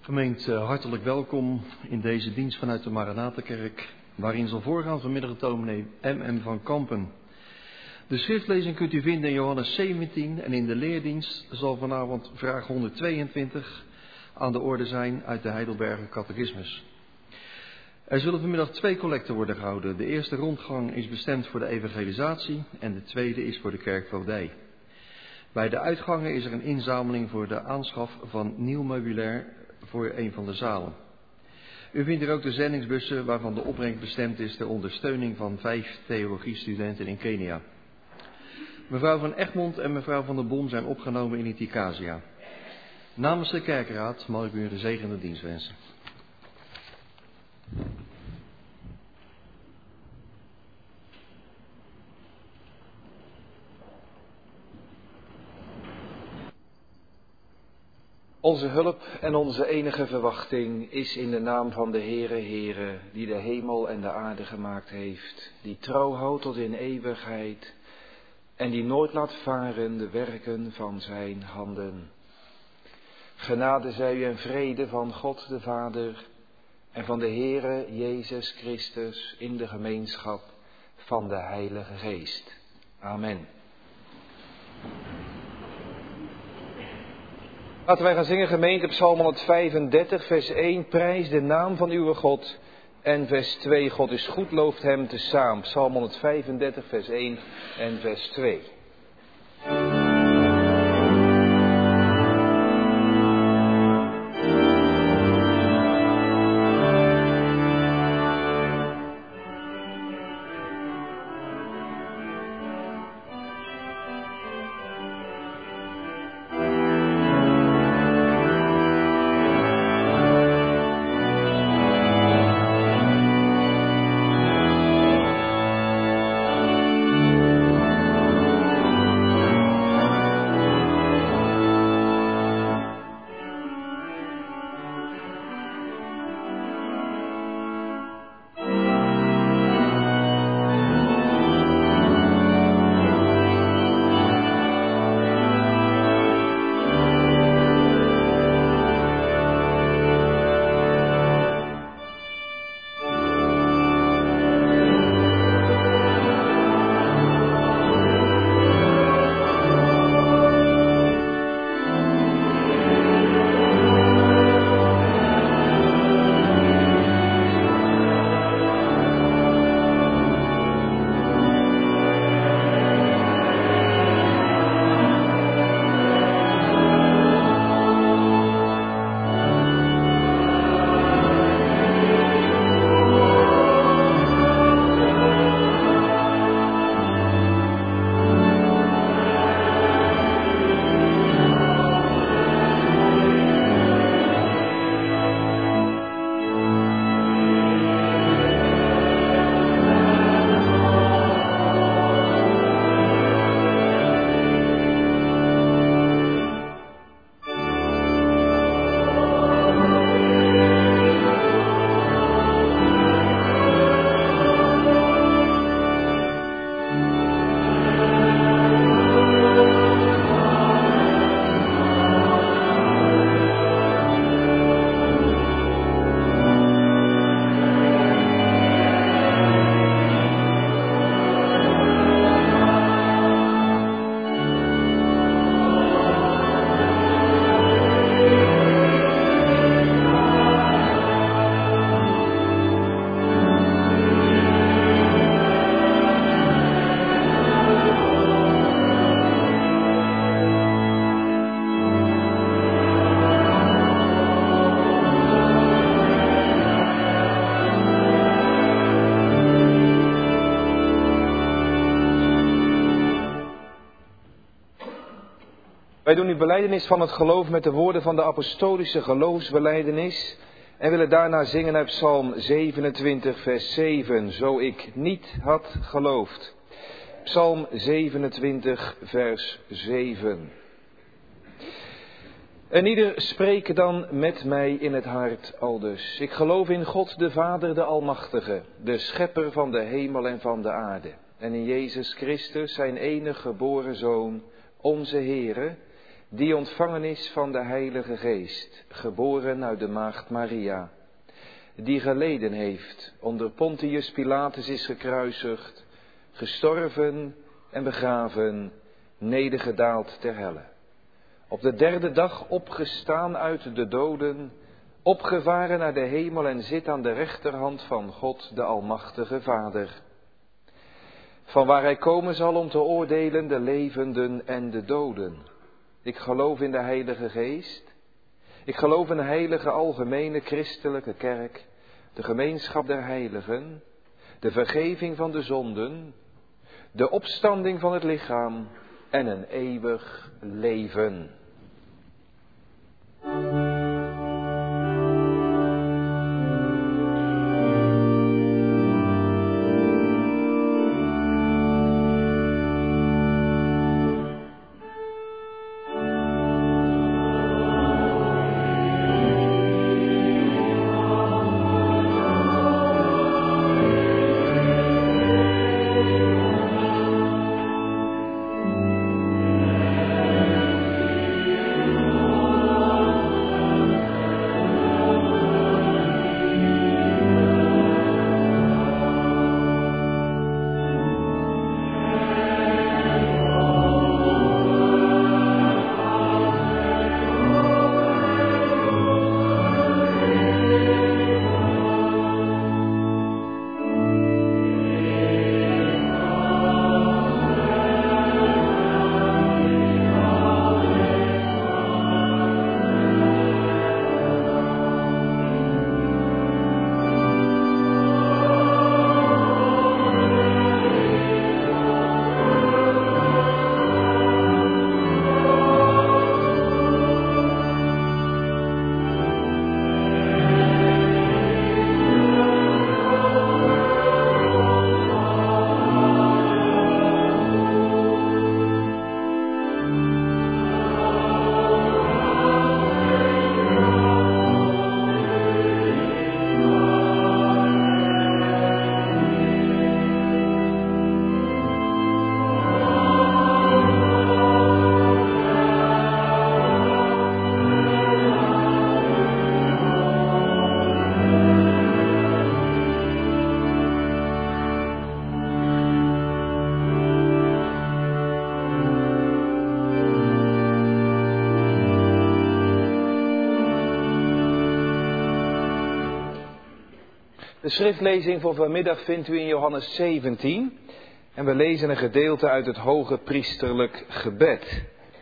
Gemeente, hartelijk welkom in deze dienst vanuit de Maranathakerk, waarin zal voorgaan vanmiddag de dominee M.M. van Kampen. De schriftlezing kunt u vinden in Johannes 17 en in de leerdienst zal vanavond vraag 122 aan de orde zijn uit de Heidelberger Catechismus. Er zullen vanmiddag 2 collecten worden gehouden. De eerste rondgang is bestemd voor de evangelisatie en de tweede is voor de kerkvoogdij. Bij de uitgangen is er een inzameling voor de aanschaf van nieuw meubilair voor een van de zalen. U vindt hier ook de zendingsbussen waarvan de opbrengst bestemd is ter ondersteuning van 5 theologiestudenten in Kenia. Mevrouw van Egmond en mevrouw van der Bon zijn opgenomen in Itikasia. Namens de kerkraad mag ik u een gezegende dienst wensen. Onze hulp en onze enige verwachting is in de naam van de Heere, die de hemel en de aarde gemaakt heeft, die trouw houdt tot in eeuwigheid en die nooit laat varen de werken van zijn handen. Genade zij u en vrede van God de Vader en van de Heere Jezus Christus in de gemeenschap van de Heilige Geest. Amen. Laten wij gaan zingen, gemeente, Psalm 135, vers 1, prijs de naam van uw God. En vers 2, God is goed, looft hem tezaam. Psalm 135, vers 1 en vers 2. Wij doen uw belijdenis van het geloof met de woorden van de apostolische geloofsbelijdenis en willen daarna zingen uit Psalm 27, vers 7, zo ik niet had geloofd. Psalm 27, vers 7. En ieder spreekt dan met mij in het hart aldus. Ik geloof in God de Vader, de Almachtige, de schepper van de hemel en van de aarde. En in Jezus Christus, zijn enige geboren Zoon, onze Heere, die ontvangen is van de Heilige Geest, geboren uit de maagd Maria, die geleden heeft, onder Pontius Pilatus is gekruisigd, gestorven en begraven, nedergedaald ter helle. Op de derde dag opgestaan uit de doden, opgevaren naar de hemel en zit aan de rechterhand van God, de Almachtige Vader. Van waar hij komen zal om te oordelen de levenden en de doden. Ik geloof in de Heilige Geest. Ik geloof in een heilige algemene christelijke kerk, de gemeenschap der heiligen, de vergeving van de zonden, de opstanding van het lichaam en een eeuwig leven. De schriftlezing voor vanmiddag vindt u in Johannes 17 en we lezen een gedeelte uit het hoge priesterlijk gebed.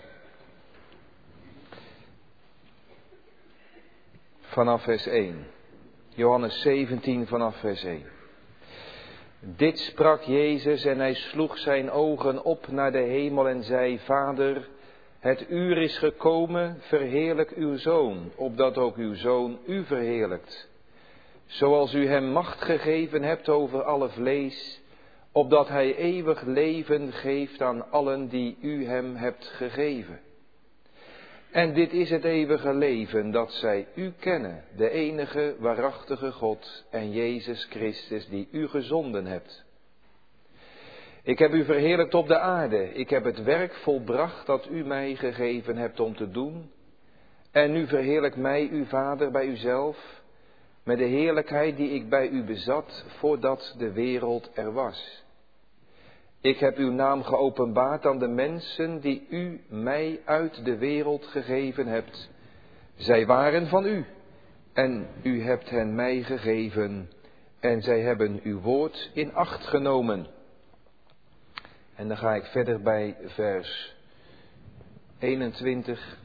Vanaf vers 1. Johannes 17 vanaf vers 1. Dit sprak Jezus en hij sloeg zijn ogen op naar de hemel en zei: Vader, het uur is gekomen, verheerlijk uw Zoon, opdat ook uw Zoon u verheerlijkt. Zoals u hem macht gegeven hebt over alle vlees, opdat hij eeuwig leven geeft aan allen die u hem hebt gegeven. En dit is het eeuwige leven, dat zij u kennen, de enige waarachtige God en Jezus Christus die u gezonden hebt. Ik heb u verheerlijkt op de aarde, ik heb het werk volbracht dat u mij gegeven hebt om te doen. En nu verheerlijk mij uw Vader bij uzelf, met de heerlijkheid die ik bij u bezat voordat de wereld er was. Ik heb uw naam geopenbaard aan de mensen die u mij uit de wereld gegeven hebt. Zij waren van u en u hebt hen mij gegeven en zij hebben uw woord in acht genomen. En dan ga ik verder bij vers 21.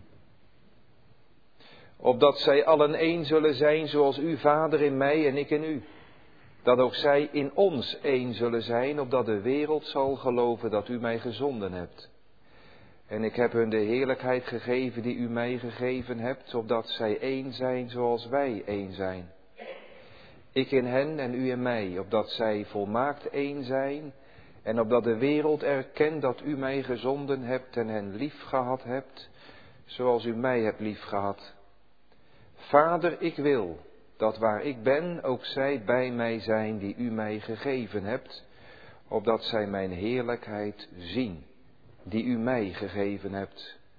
Opdat zij allen één zullen zijn zoals u, Vader, in mij en ik in u. Dat ook zij in ons één zullen zijn, opdat de wereld zal geloven dat u mij gezonden hebt. En ik heb hun de heerlijkheid gegeven die u mij gegeven hebt, opdat zij één zijn zoals wij één zijn. Ik in hen en u in mij, opdat zij volmaakt één zijn, en opdat de wereld erkent dat u mij gezonden hebt en hen lief gehad hebt, zoals u mij hebt lief gehad. Vader, ik wil dat waar ik ben, ook zij bij mij zijn die u mij gegeven hebt, opdat zij mijn heerlijkheid zien, die u mij gegeven hebt,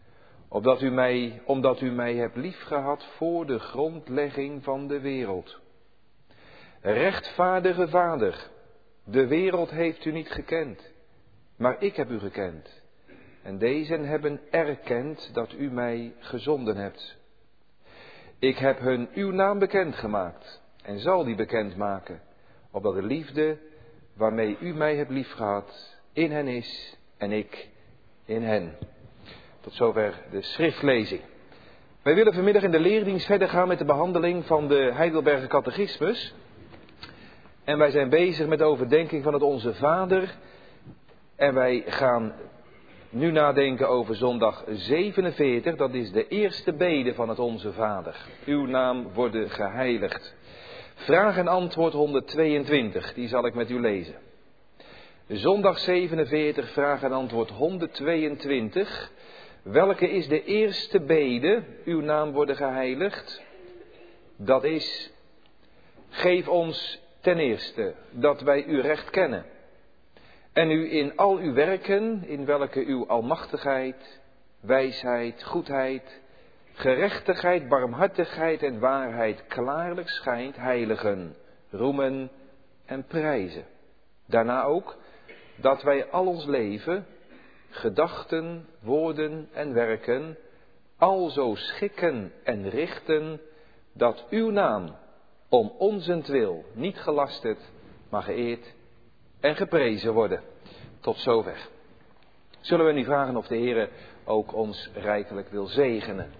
omdat u mij hebt liefgehad voor de grondlegging van de wereld. Rechtvaardige Vader, de wereld heeft u niet gekend, maar ik heb u gekend. En dezen hebben erkend dat u mij gezonden hebt. Ik heb hun uw naam bekendgemaakt en zal die bekendmaken, opdat de liefde waarmee u mij hebt liefgehad in hen is en ik in hen. Tot zover de schriftlezing. Wij willen vanmiddag in de leerdienst verder gaan met de behandeling van de Heidelberger Catechismus. En wij zijn bezig met de overdenking van het Onze Vader. En wij gaan nu nadenken over zondag 47. Dat is de eerste bede van het Onze Vader. Uw naam worden geheiligd. Vraag en antwoord 122, die zal ik met u lezen. Zondag 47, vraag en antwoord 122. Welke is de eerste bede, uw naam worden geheiligd? Dat is, geef ons ten eerste dat wij uw recht kennen. En u in al uw werken, in welke uw almachtigheid, wijsheid, goedheid, gerechtigheid, barmhartigheid en waarheid klaarlijk schijnt, heiligen, roemen en prijzen. Daarna ook dat wij al ons leven, gedachten, woorden en werken, alzo schikken en richten, dat uw naam om onzentwil niet gelasterd, maar geëerd en geprezen worden. Tot zover. Zullen we nu vragen of de Heere ook ons rijkelijk wil zegenen.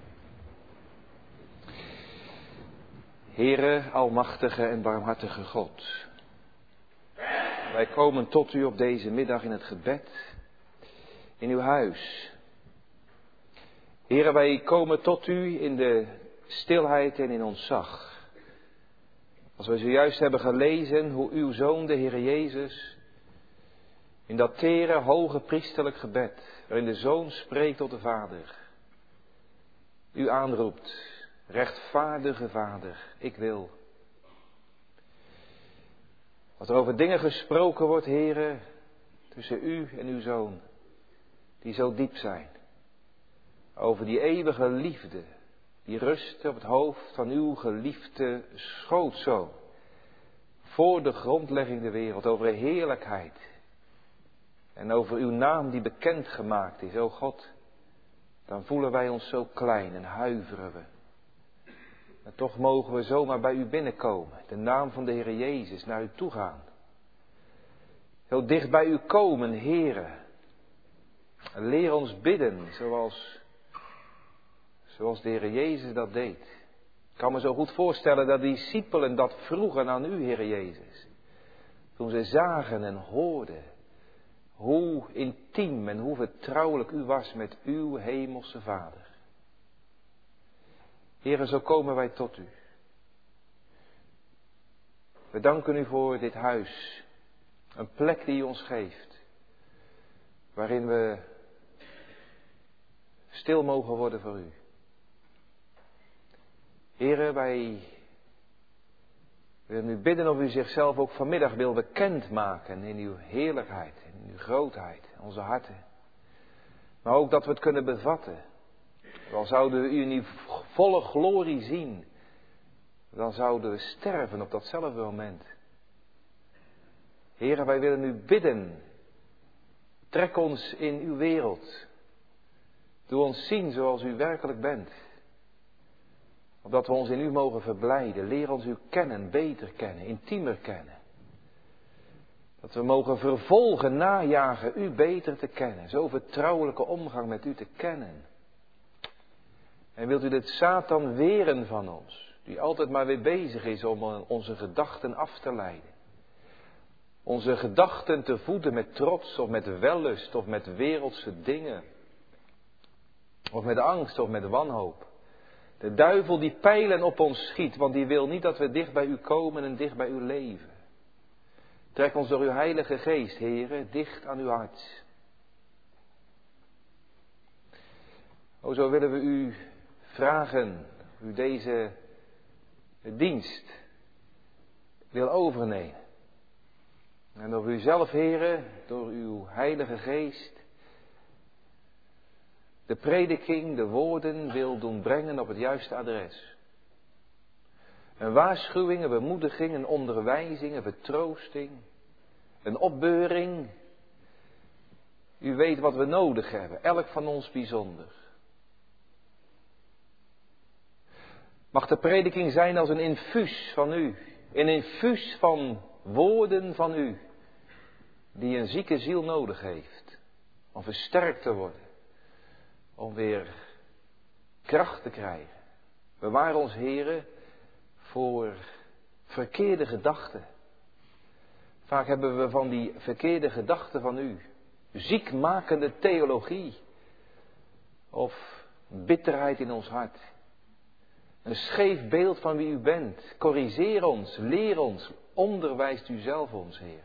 Heere, almachtige en barmhartige God. Wij komen tot u op deze middag in het gebed, in uw huis. Heere, wij komen tot u in de stilheid en in ontzag. Als we zojuist hebben gelezen hoe uw Zoon, de Heere Jezus, in dat tere, hoge priesterlijk gebed, waarin de Zoon spreekt tot de Vader, u aanroept, rechtvaardige Vader, ik wil. Als er over dingen gesproken wordt, Heere, tussen u en uw Zoon, die zo diep zijn, over die eeuwige liefde, die rust op het hoofd van uw geliefde schoonzoon, voor de grondlegging der wereld, over de heerlijkheid en over uw naam die bekend gemaakt is, o God, dan voelen wij ons zo klein en huiveren we. En toch mogen we zomaar bij u binnenkomen, de naam van de Heer Jezus, naar u toe gaan. Heel dicht bij u komen, Heere. En leer ons bidden, zoals de Heer Jezus dat deed. Ik kan me zo goed voorstellen dat de discipelen dat vroegen aan u, Heer Jezus. Toen ze zagen en hoorden hoe intiem en hoe vertrouwelijk u was met uw hemelse Vader. Heere, zo komen wij tot u. We danken u voor dit huis. Een plek die u ons geeft. Waarin we stil mogen worden voor u. Heere, wij willen u bidden of u zichzelf ook vanmiddag wil bekendmaken in uw heerlijkheid, in uw grootheid, in onze harten. Maar ook dat we het kunnen bevatten. Dan zouden we u in uw volle glorie zien. Dan zouden we sterven op datzelfde moment. Heere, wij willen u bidden. Trek ons in uw wereld. Doe ons zien zoals u werkelijk bent. Opdat we ons in u mogen verblijden. Leer ons u kennen, beter kennen, intiemer kennen. Dat we mogen vervolgen, najagen, u beter te kennen. Zo vertrouwelijke omgang met u te kennen. En wilt u dit Satan weren van ons, die altijd maar weer bezig is om onze gedachten af te leiden. Onze gedachten te voeden met trots of met wellust of met wereldse dingen. Of met angst of met wanhoop. De duivel die pijlen op ons schiet, want die wil niet dat we dicht bij u komen en dicht bij u leven. Trek ons door uw Heilige Geest, Heere, dicht aan uw hart. O, zo willen we u vragen, u deze dienst wil overnemen. En of u zelf, Heere, door uw Heilige Geest de prediking, de woorden wil doen brengen op het juiste adres. Een waarschuwing, een bemoediging, een onderwijzing, een vertroosting, een opbeuring. U weet wat we nodig hebben, elk van ons bijzonder. Mag de prediking zijn als een infuus van u, een infuus van woorden van u, die een zieke ziel nodig heeft, om versterkt te worden, om weer kracht te krijgen. Bewaar ons, Heere, voor verkeerde gedachten. Vaak hebben we van die verkeerde gedachten van u, ziekmakende theologie of bitterheid in ons hart. Een scheef beeld van wie u bent. Corrigeer ons, leer ons, onderwijst u zelf ons, Heer.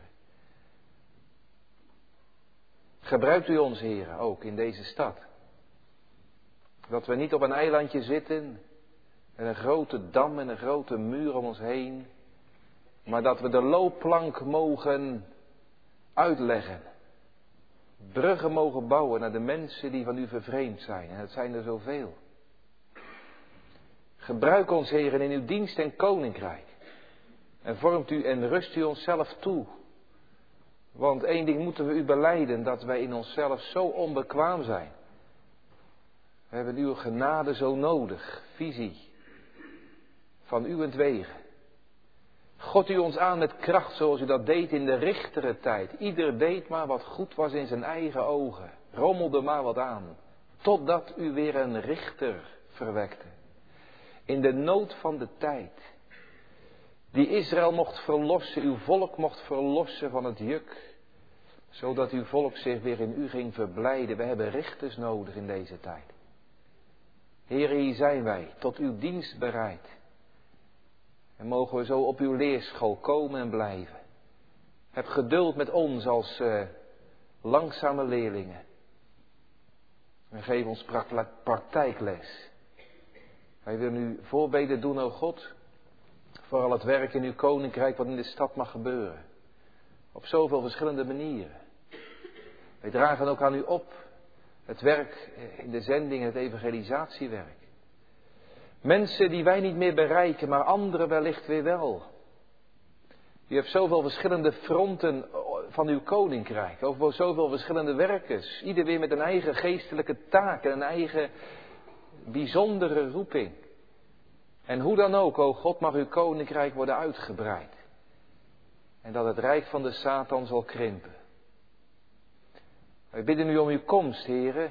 Gebruikt u ons, Heer, ook in deze stad. Dat we niet op een eilandje zitten, en een grote dam en een grote muur om ons heen, maar dat we de loopplank mogen uitleggen. Bruggen mogen bouwen naar de mensen die van u vervreemd zijn. En het zijn er zoveel. Gebruik ons, Heer, in uw dienst en koninkrijk. En vormt u en rust u onszelf toe. Want één ding moeten we u belijden, dat wij in onszelf zo onbekwaam zijn. We hebben uw genade zo nodig, visie van uwentwege. God u ons aan met kracht zoals u dat deed in de richtere tijd. Ieder deed maar wat goed was in zijn eigen ogen. Rommelde maar wat aan. Totdat u weer een richter verwekte. In de nood van de tijd. Die Israël mocht verlossen, uw volk mocht verlossen van het juk. Zodat uw volk zich weer in u ging verblijden. We hebben richters nodig in deze tijd. Heere, hier zijn wij, tot uw dienst bereid. En mogen we zo op uw leerschool komen en blijven. Heb geduld met ons als langzame leerlingen. En geef ons praktijkles. Wij willen u voorbeden doen, o God, voor al het werk in uw koninkrijk wat in de stad mag gebeuren. Op zoveel verschillende manieren. Wij dragen ook aan u op het werk in de zending en het evangelisatiewerk. Mensen die wij niet meer bereiken, maar anderen wellicht weer wel. U hebt zoveel verschillende fronten van uw koninkrijk. Over zoveel verschillende werkers. Ieder weer met een eigen geestelijke taak en een eigen bijzondere roeping. En hoe dan ook, o God, mag uw koninkrijk worden uitgebreid. En dat het rijk van de Satan zal krimpen. Wij bidden u om uw komst, Heere.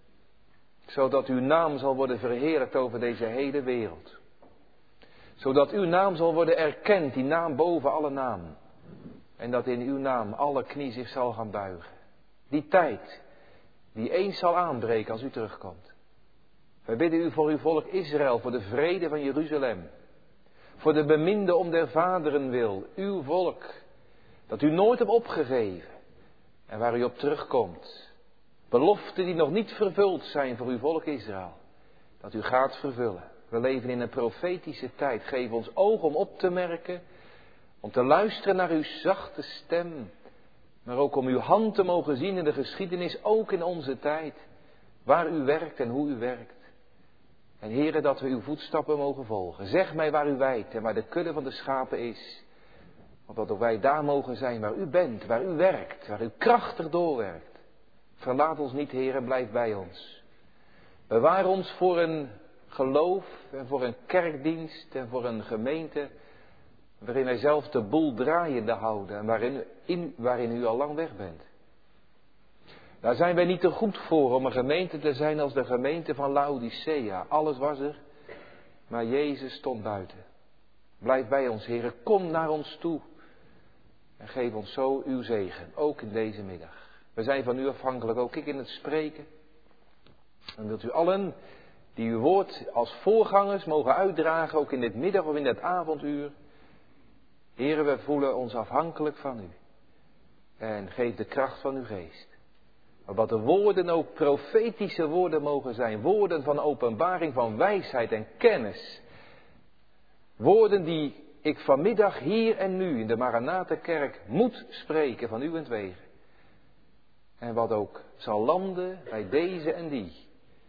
Zodat uw naam zal worden verheerlijkt over deze hele wereld. Zodat uw naam zal worden erkend, die naam boven alle naam. En dat in uw naam alle knie zich zal gaan buigen. Die tijd, die eens zal aanbreken als u terugkomt. Wij bidden u voor uw volk Israël, voor de vrede van Jeruzalem. Voor de beminde om der vaderen wil, uw volk. Dat u nooit hebt opgegeven. En waar u op terugkomt. Beloften die nog niet vervuld zijn voor uw volk Israël. Dat u gaat vervullen. We leven in een profetische tijd. Geef ons oog om op te merken. Om te luisteren naar uw zachte stem. Maar ook om uw hand te mogen zien in de geschiedenis. Ook in onze tijd. Waar u werkt en hoe u werkt. En Heere, dat we uw voetstappen mogen volgen. Zeg mij waar u wijdt en waar de kudde van de schapen is. Opdat ook wij daar mogen zijn waar u bent, waar u werkt. Waar u krachtig doorwerkt. Verlaat ons niet, Heer, en blijf bij ons. Bewaar ons voor een geloof en voor een kerkdienst en voor een gemeente waarin wij zelf de boel draaiende houden en waarin u al lang weg bent. Daar zijn wij niet te goed voor om een gemeente te zijn als de gemeente van Laodicea. Alles was er, maar Jezus stond buiten. Blijf bij ons, Heer, kom naar ons toe en geef ons zo uw zegen, ook in deze middag. We zijn van u afhankelijk, ook ik in het spreken. En wilt u allen die uw woord als voorgangers mogen uitdragen, ook in dit middag of in dit avonduur. Heere, we voelen ons afhankelijk van u. En geef de kracht van uw geest. Maar wat de woorden ook profetische woorden mogen zijn. Woorden van openbaring, van wijsheid en kennis. Woorden die ik vanmiddag hier en nu in de Maranatha-kerk moet spreken van uwentwege. En wat ook zal landen bij deze en die.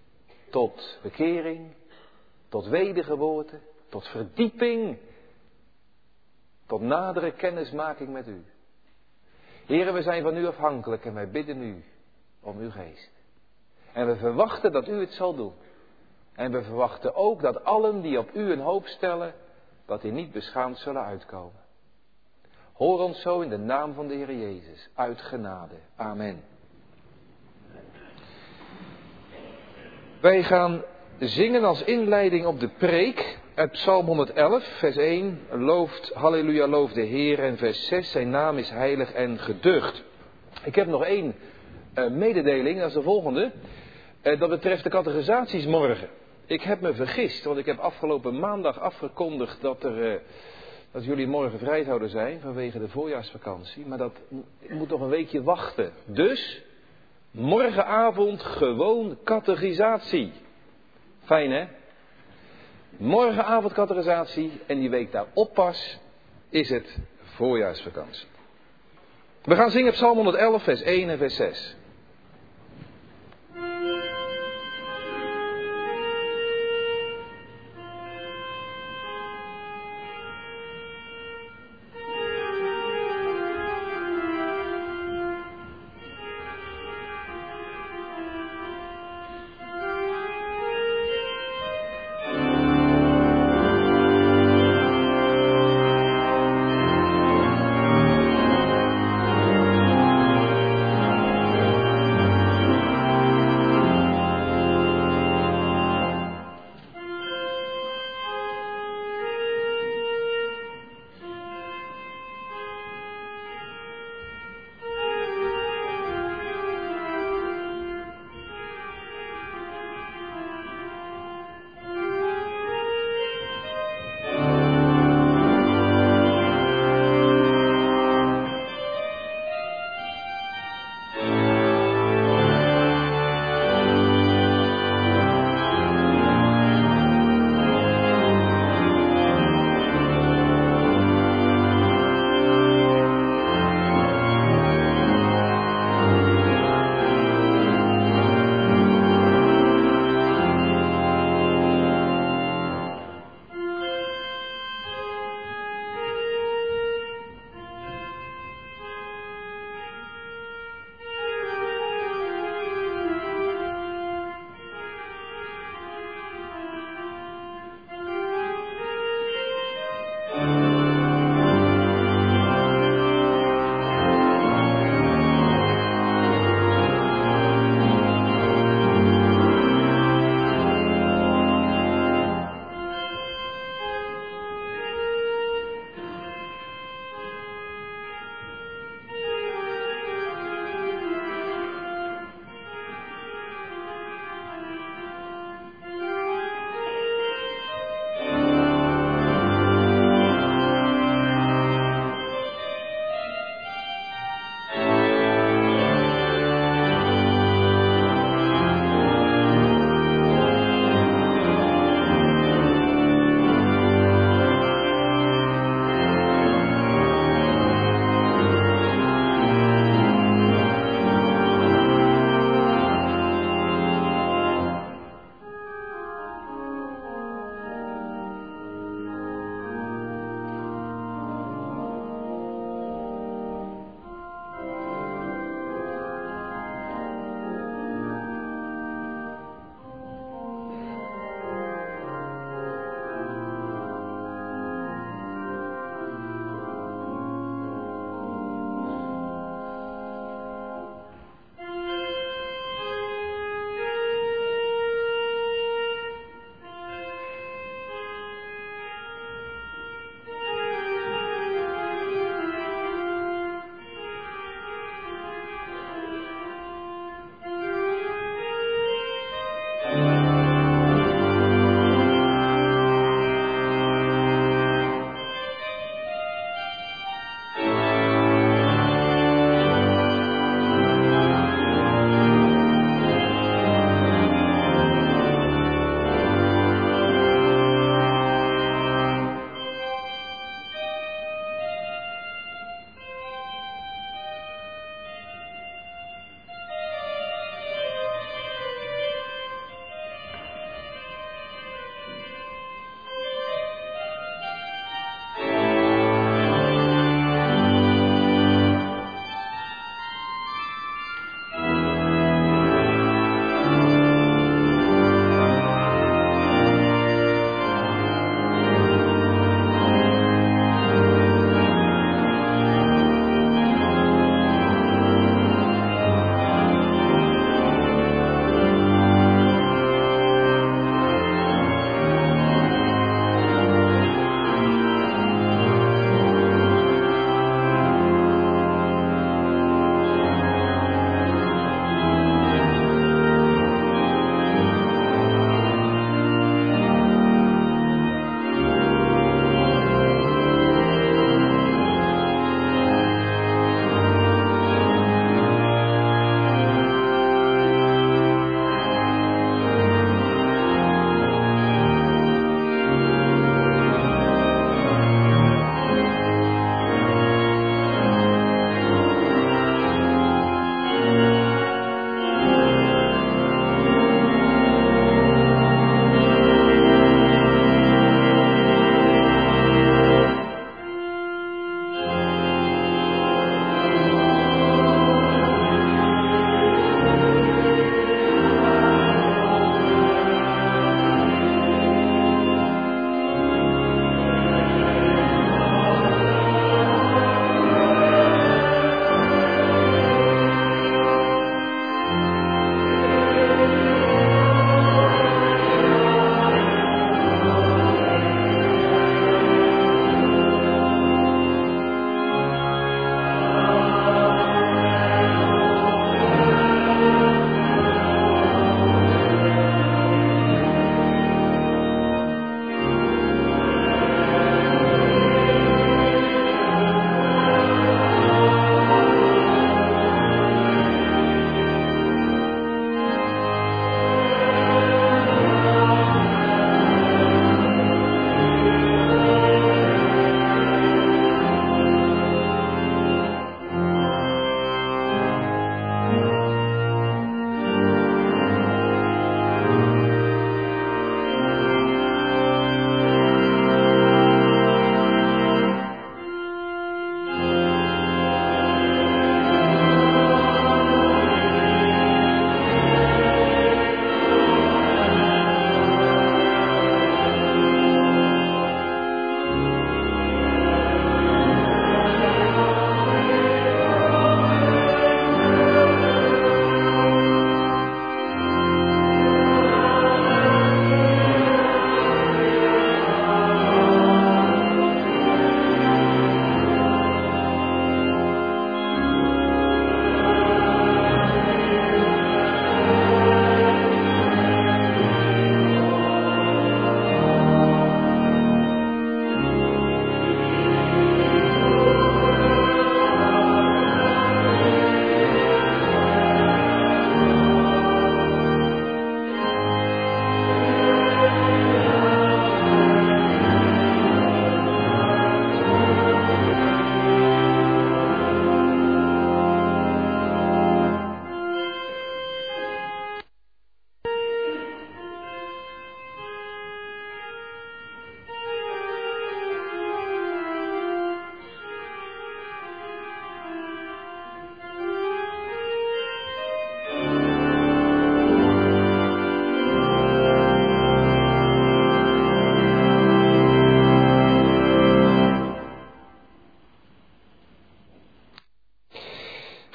tot bekering, tot wedergeboorte, tot verdieping, tot nadere kennismaking met u. Heren, we zijn van u afhankelijk en wij bidden u om uw geest. En we verwachten dat u het zal doen. En we verwachten ook dat allen die op u een hoop stellen, dat die niet beschaamd zullen uitkomen. Hoor ons zo in de naam van de Heer Jezus, uit genade. Amen. Wij gaan zingen als inleiding op de preek uit Psalm 111, vers 1. Halleluja, loof de Heer. En vers 6, zijn naam is heilig en geducht. Ik heb nog één mededeling, dat is de volgende. Dat betreft de catechisaties morgen. Ik heb me vergist, want ik heb afgelopen maandag afgekondigd dat jullie morgen vrij zouden zijn vanwege de voorjaarsvakantie. Maar dat moet nog een weekje wachten. Dus, morgenavond gewoon catechisatie. Fijn hè? Morgenavond catechisatie en die week daarop pas is het voorjaarsvakantie. We gaan zingen Psalm 111 vers 1 en vers 6.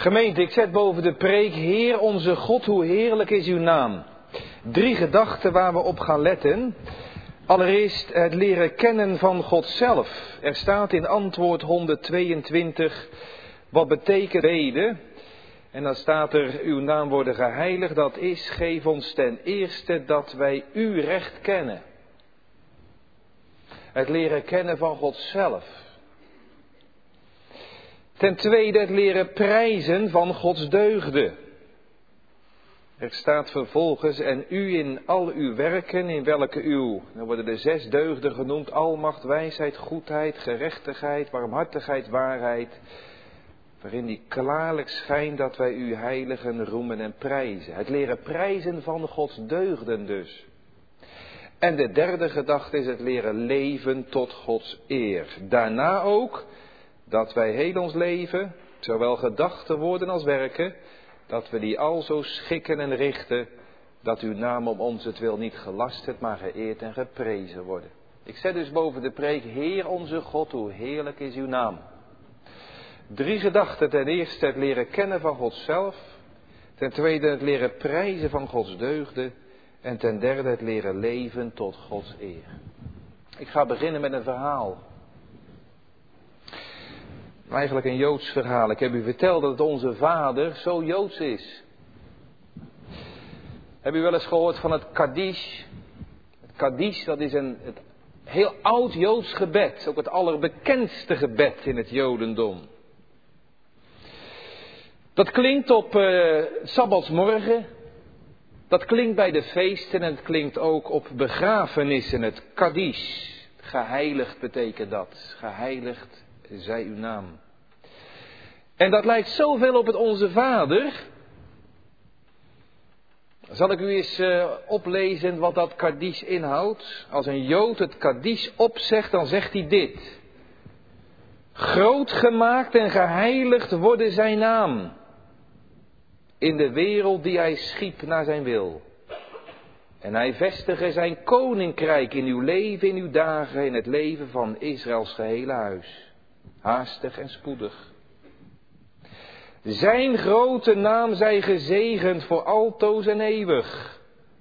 Gemeente, ik zet boven de preek: Heer onze God, hoe heerlijk is uw naam. 3 gedachten waar we op gaan letten. Allereerst het leren kennen van God zelf. Er staat in antwoord 122, wat betekent beden? En dan staat er: uw naam worden geheiligd. Dat is, geef ons ten eerste dat wij u recht kennen. Het leren kennen van God zelf. Ten tweede het leren prijzen van Gods deugden. Er staat vervolgens: en u in al uw werken, in welke dan worden de 6 deugden genoemd: almacht, wijsheid, goedheid, gerechtigheid, barmhartigheid, waarheid. Waarin die klaarlijk schijnt dat wij u heiligen, roemen en prijzen. Het leren prijzen van Gods deugden dus. En de derde gedachte is het leren leven tot Gods eer. Daarna ook dat wij heel ons leven, zowel gedachten, woorden als werken, dat we die al zo schikken en richten, dat uw naam om onzentwil niet gelasterd, maar geëerd en geprezen worden. Ik zet dus boven de preek: Heer onze God, hoe heerlijk is uw naam. 3 gedachten. Ten eerste het leren kennen van God zelf. Ten tweede het leren prijzen van Gods deugden. En ten derde het leren leven tot Gods eer. Ik ga beginnen met een verhaal. Eigenlijk een Joods verhaal. Ik heb u verteld dat onze vader zo Joods is. Heb u wel eens gehoord van het Kaddish? Het Kaddish, dat is een heel oud Joods gebed. Ook het allerbekendste gebed in het Jodendom. Dat klinkt op Sabbatsmorgen. Dat klinkt bij de feesten en het klinkt ook op begrafenissen. Het Kaddish. Geheiligd betekent dat. Geheiligd zij uw naam. En dat lijkt zoveel op het Onze Vader. Zal ik u eens oplezen wat dat Kaddish inhoudt? Als een Jood het Kaddish opzegt, dan zegt hij dit: groot gemaakt en geheiligd worden zijn naam in de wereld die hij schiep naar zijn wil. En hij vestige zijn koninkrijk in uw leven, in uw dagen, in het leven van Israëls gehele huis. Haastig en spoedig. Zijn grote naam zij gezegend voor altoos en eeuwig.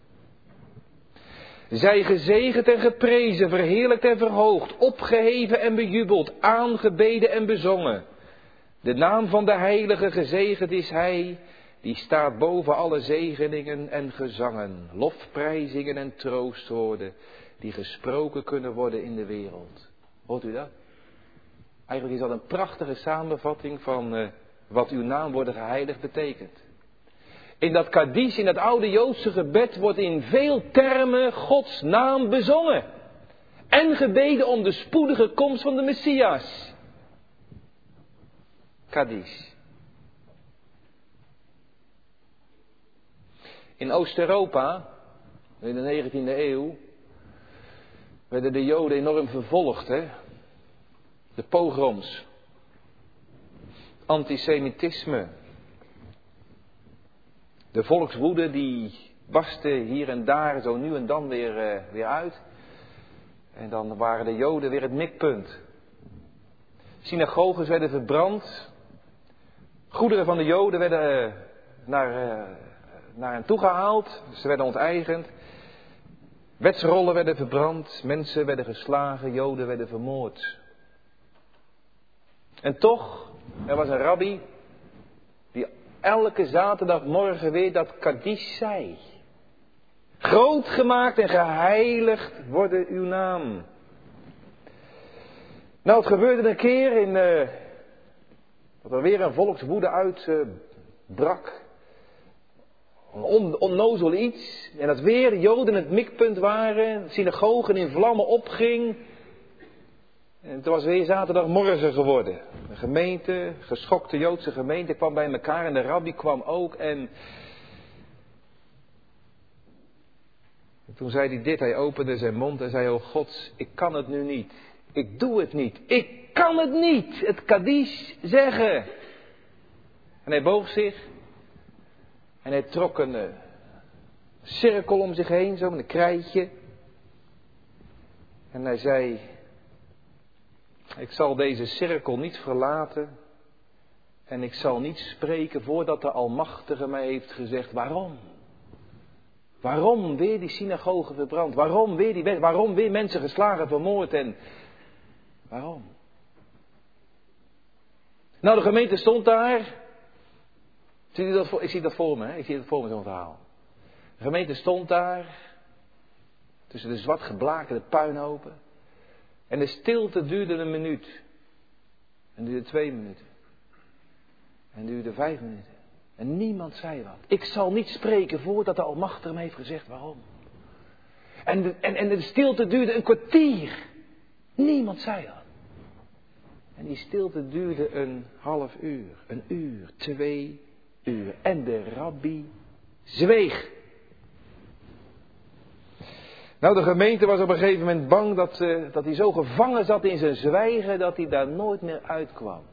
Zij gezegend en geprezen, verheerlijkt en verhoogd, opgeheven en bejubeld, aangebeden en bezongen. De naam van de Heilige gezegend is hij, die staat boven alle zegeningen en gezangen, lofprijzingen en troostwoorden, die gesproken kunnen worden in de wereld. Hoort u dat? Eigenlijk is dat een prachtige samenvatting van wat uw naam worden geheiligd betekent. In dat Kaddish, in dat oude Joodse gebed, wordt in veel termen Gods naam bezongen. En gebeden om de spoedige komst van de Messias. Kaddish. In Oost-Europa, in de 19e eeuw, werden de Joden enorm vervolgd, hè? De pogroms. Antisemitisme. De volkswoede die barstte hier en daar zo nu en dan weer uit. En dan waren de Joden weer het mikpunt. Synagoges werden verbrand. Goederen van de Joden werden naar hen toe gehaald. Ze werden onteigend. Wetsrollen werden verbrand. Mensen werden geslagen. Joden werden vermoord. En toch, er was een rabbi die elke zaterdagmorgen weer dat Kaddish zei. Groot gemaakt en geheiligd worden uw naam. Nou, het gebeurde een keer dat er weer een volkswoede uitbrak. Een onnozel iets. En dat weer de Joden het mikpunt waren. Synagogen in vlammen opging. En het was weer zaterdagmorgen geworden. Een gemeente, geschokte Joodse gemeente, kwam bij elkaar en de rabbi kwam ook. En toen zei hij dit, hij opende zijn mond en zei: oh God, ik kan het nu niet. Ik doe het niet. Ik kan het niet, het Kaddish zeggen. En hij boog zich en hij trok een cirkel om zich heen, zo met een krijtje. En hij zei: ik zal deze cirkel niet verlaten En ik zal niet spreken voordat de Almachtige mij heeft gezegd waarom. Waarom weer die synagoge verbrand? Waarom weer die wet? Waarom weer mensen geslagen, vermoord en... Waarom? Nou, de gemeente stond daar. Ik zie dat voor me, hè? Ik zie dat voor me, zo'n verhaal. De gemeente stond daar. Tussen de zwart geblakerde puinhopen. En de stilte duurde 1 minuut. En duurde 2 minuten. En duurde 5 minuten. En niemand zei wat. Ik zal niet spreken voordat de Almachtige me heeft gezegd waarom. En de stilte duurde 1 kwartier. Niemand zei wat. En die stilte duurde 1 half uur. 1 uur. 2 uur. En de rabbi zweeg. Nou, de gemeente was op een gegeven moment bang dat hij zo gevangen zat in zijn zwijgen dat hij daar nooit meer uitkwam.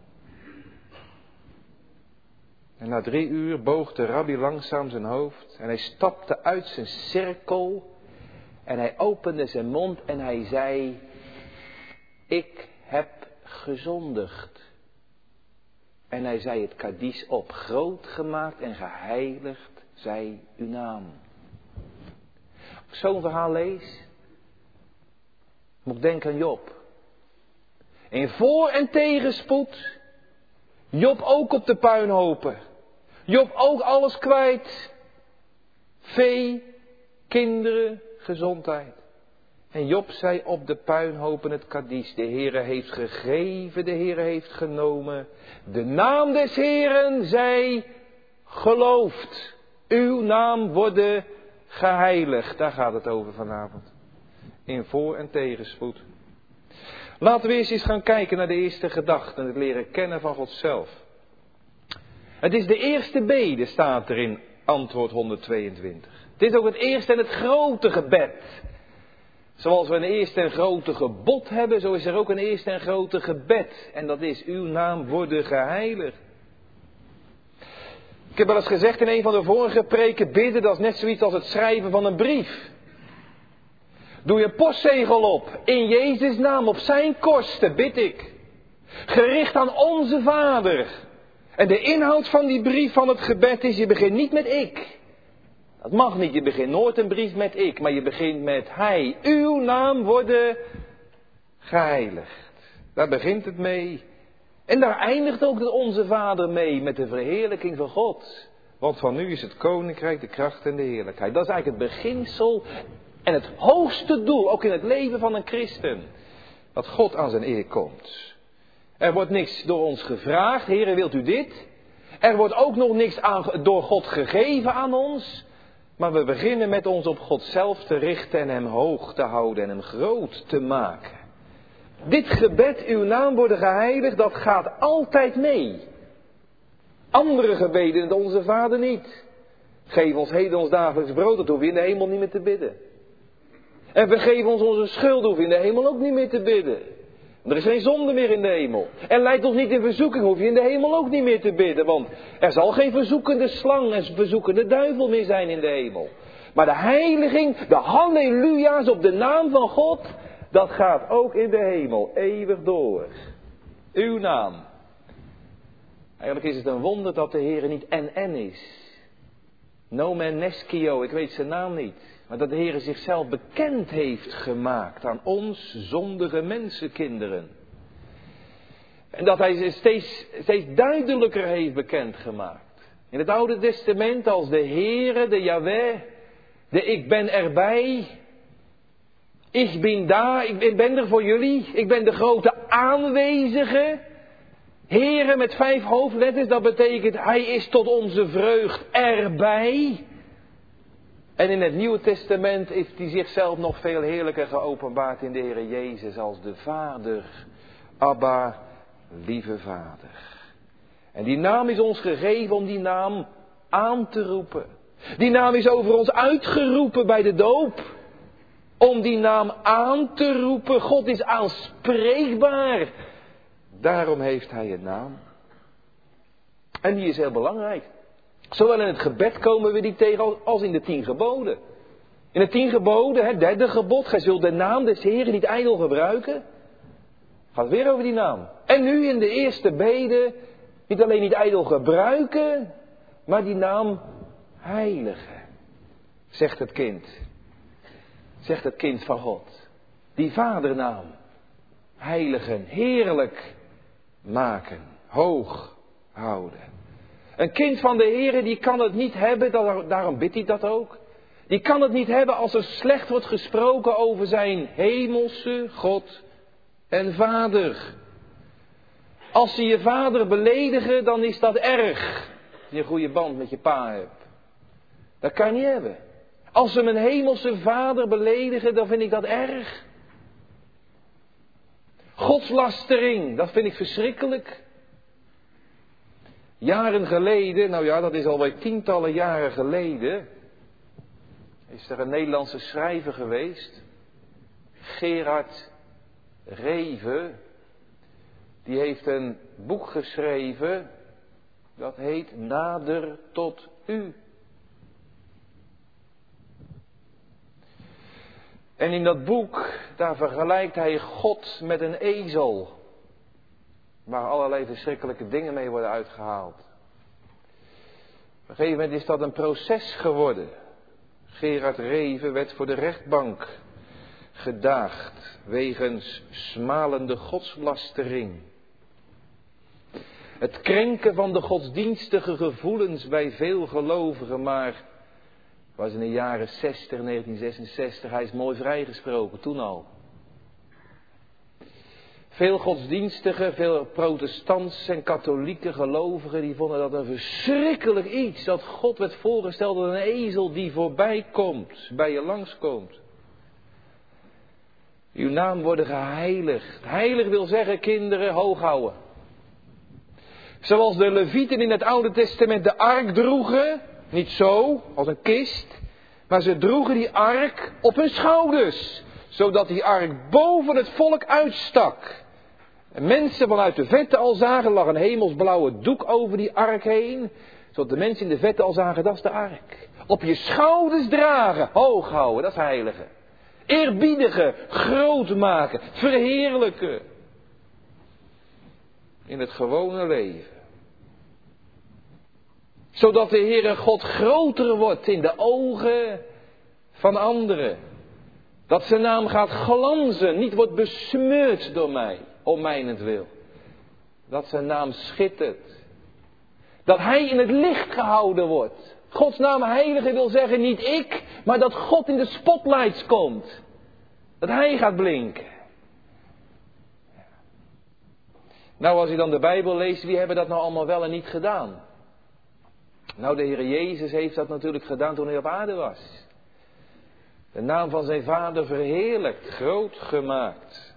En na 3 uur boog de rabbi langzaam zijn hoofd en hij stapte uit zijn cirkel en hij opende zijn mond en hij zei: ik heb gezondigd. En hij zei het Kaddies op: groot gemaakt en geheiligd zij uw naam. Als ik zo'n verhaal lees, moet ik denken aan Job. In voor- en tegenspoed. Job ook op de puinhopen. Job ook alles kwijt. Vee, kinderen, gezondheid. En Job zei op de puinhopen het Kaddies: de Heere heeft gegeven, de Heere heeft genomen. De naam des Heeren zij geloofd. Uw naam worden geheiligd. Daar gaat het over vanavond. In voor- en tegenspoed. Laten we eerst eens gaan kijken naar de eerste gedachte en het leren kennen van God zelf. Het is de eerste bede, staat er in antwoord 122. Het is ook het eerste en het grote gebed. Zoals we een eerste en grote gebod hebben, zo is er ook een eerste en grote gebed. En dat is: uw naam worden geheiligd. Ik heb wel eens gezegd in een van de vorige preken: bidden, dat is net zoiets als het schrijven van een brief. Doe je postzegel op. In Jezus' naam, op zijn kosten bid ik. Gericht aan onze Vader. En de inhoud van die brief van het gebed is: je begint niet met ik. Dat mag niet. Je begint nooit een brief met ik. Maar je begint met hij. Uw naam worden geheiligd. Daar begint het mee. En daar eindigt ook de onze Vader mee. Met de verheerlijking van God. Want van nu is het koninkrijk, de kracht en de heerlijkheid. Dat is eigenlijk het beginsel en het hoogste doel, ook in het leven van een christen. Dat God aan zijn eer komt. Er wordt niks door ons gevraagd: Heere, wilt u dit? Er wordt ook nog niks door God gegeven aan ons. Maar we beginnen met ons op God zelf te richten en hem hoog te houden en hem groot te maken. Dit gebed, uw naam worden geheiligd, dat gaat altijd mee. Andere gebeden in onze Vader niet. Geef ons heden ons dagelijks brood, dat hoef je in de hemel niet meer te bidden. En vergeef ons onze schuld, hoef je in de hemel ook niet meer te bidden. Er is geen zonde meer in de hemel. En leidt ons niet in verzoeking, hoef je in de hemel ook niet meer te bidden. Want er zal geen verzoekende slang en verzoekende duivel meer zijn in de hemel. Maar de heiliging, de halleluja's op de naam van God, dat gaat ook in de hemel, eeuwig door. Uw naam. Eigenlijk is het een wonder dat de Heer niet en is. Nomen Neskio, ik weet zijn naam niet. Maar dat de Heer zichzelf bekend heeft gemaakt aan ons zondige mensenkinderen. En dat hij zich steeds duidelijker heeft bekendgemaakt. In het Oude Testament als de Heere, de Yahweh, de ik ben erbij. Ik ben daar, ik ben er voor jullie. Ik ben de grote aanwezige. Heere met 5 hoofdletters, dat betekent hij is tot onze vreugd erbij. En in het Nieuwe Testament heeft hij zichzelf nog veel heerlijker geopenbaard in de Heer Jezus als de Vader. Abba, lieve Vader. En die naam is ons gegeven om die naam aan te roepen. Die naam is over ons uitgeroepen bij de doop. Om die naam aan te roepen. God is aanspreekbaar. Daarom heeft hij een naam. En die is heel belangrijk. Zowel in het gebed komen we die tegen als in de 10 geboden. In de 10 geboden, het 3e gebod, gij zult de naam des Heren niet ijdel gebruiken. Gaat weer over die naam. En nu in de eerste bede, Niet alleen niet ijdel gebruiken, maar die naam heiligen. Zegt het kind. Zegt het kind van God. Die vadernaam. Heiligen, heerlijk maken, hoog houden. Een kind van de Heere die kan het niet hebben, daarom bidt hij dat ook. Die kan het niet hebben als er slecht wordt gesproken over zijn hemelse God en Vader. Als ze je vader beledigen, dan is dat erg. Als je een goede band met je pa hebt. Dat kan je niet hebben. Als ze mijn hemelse vader beledigen, dan vind ik dat erg. Godslastering, dat vind ik verschrikkelijk. Jaren geleden, nou ja, dat is alweer tientallen jaren geleden, is er een Nederlandse schrijver geweest, Gerard Reven. Die heeft een boek geschreven, dat heet Nader tot u. En in dat boek, daar vergelijkt hij God met een ezel. Waar allerlei verschrikkelijke dingen mee worden uitgehaald. Op een gegeven moment is dat een proces geworden. Gerard Reven werd voor de rechtbank gedaagd wegens smalende godslastering. Het krenken van de godsdienstige gevoelens bij veel gelovigen, maar was in de jaren 60, 1966, hij is mooi vrijgesproken, toen al. Veel godsdienstigen, veel protestantse en katholieke gelovigen, die vonden dat een verschrikkelijk iets, dat God werd voorgesteld als een ezel die voorbij komt, bij je langskomt. Uw naam worden geheiligd. Heilig wil zeggen, kinderen, hoog houden. Zoals de Levieten in het Oude Testament de ark droegen, niet zo, als een kist, maar ze droegen die ark op hun schouders, zodat die ark boven het volk uitstak. En mensen vanuit de vette al zagen, lag een hemelsblauwe doek over die ark heen, zodat de mensen in de vette al zagen, dat is de ark. Op je schouders dragen, hoog houden, dat is heilige. Eerbiedigen, groot maken, verheerlijken. In het gewone leven. Zodat de Heere God groter wordt in de ogen van anderen. Dat zijn naam gaat glanzen, niet wordt besmeurd door mij, om mijnentwil. Dat zijn naam schittert. Dat hij in het licht gehouden wordt. Gods naam heilige wil zeggen niet ik, maar dat God in de spotlights komt. Dat hij gaat blinken. Nou, als u dan de Bijbel leest, wie hebben dat nou allemaal wel en niet gedaan? Nou, de Heer Jezus heeft dat natuurlijk gedaan toen hij op aarde was. De naam van zijn Vader verheerlijkt, groot gemaakt.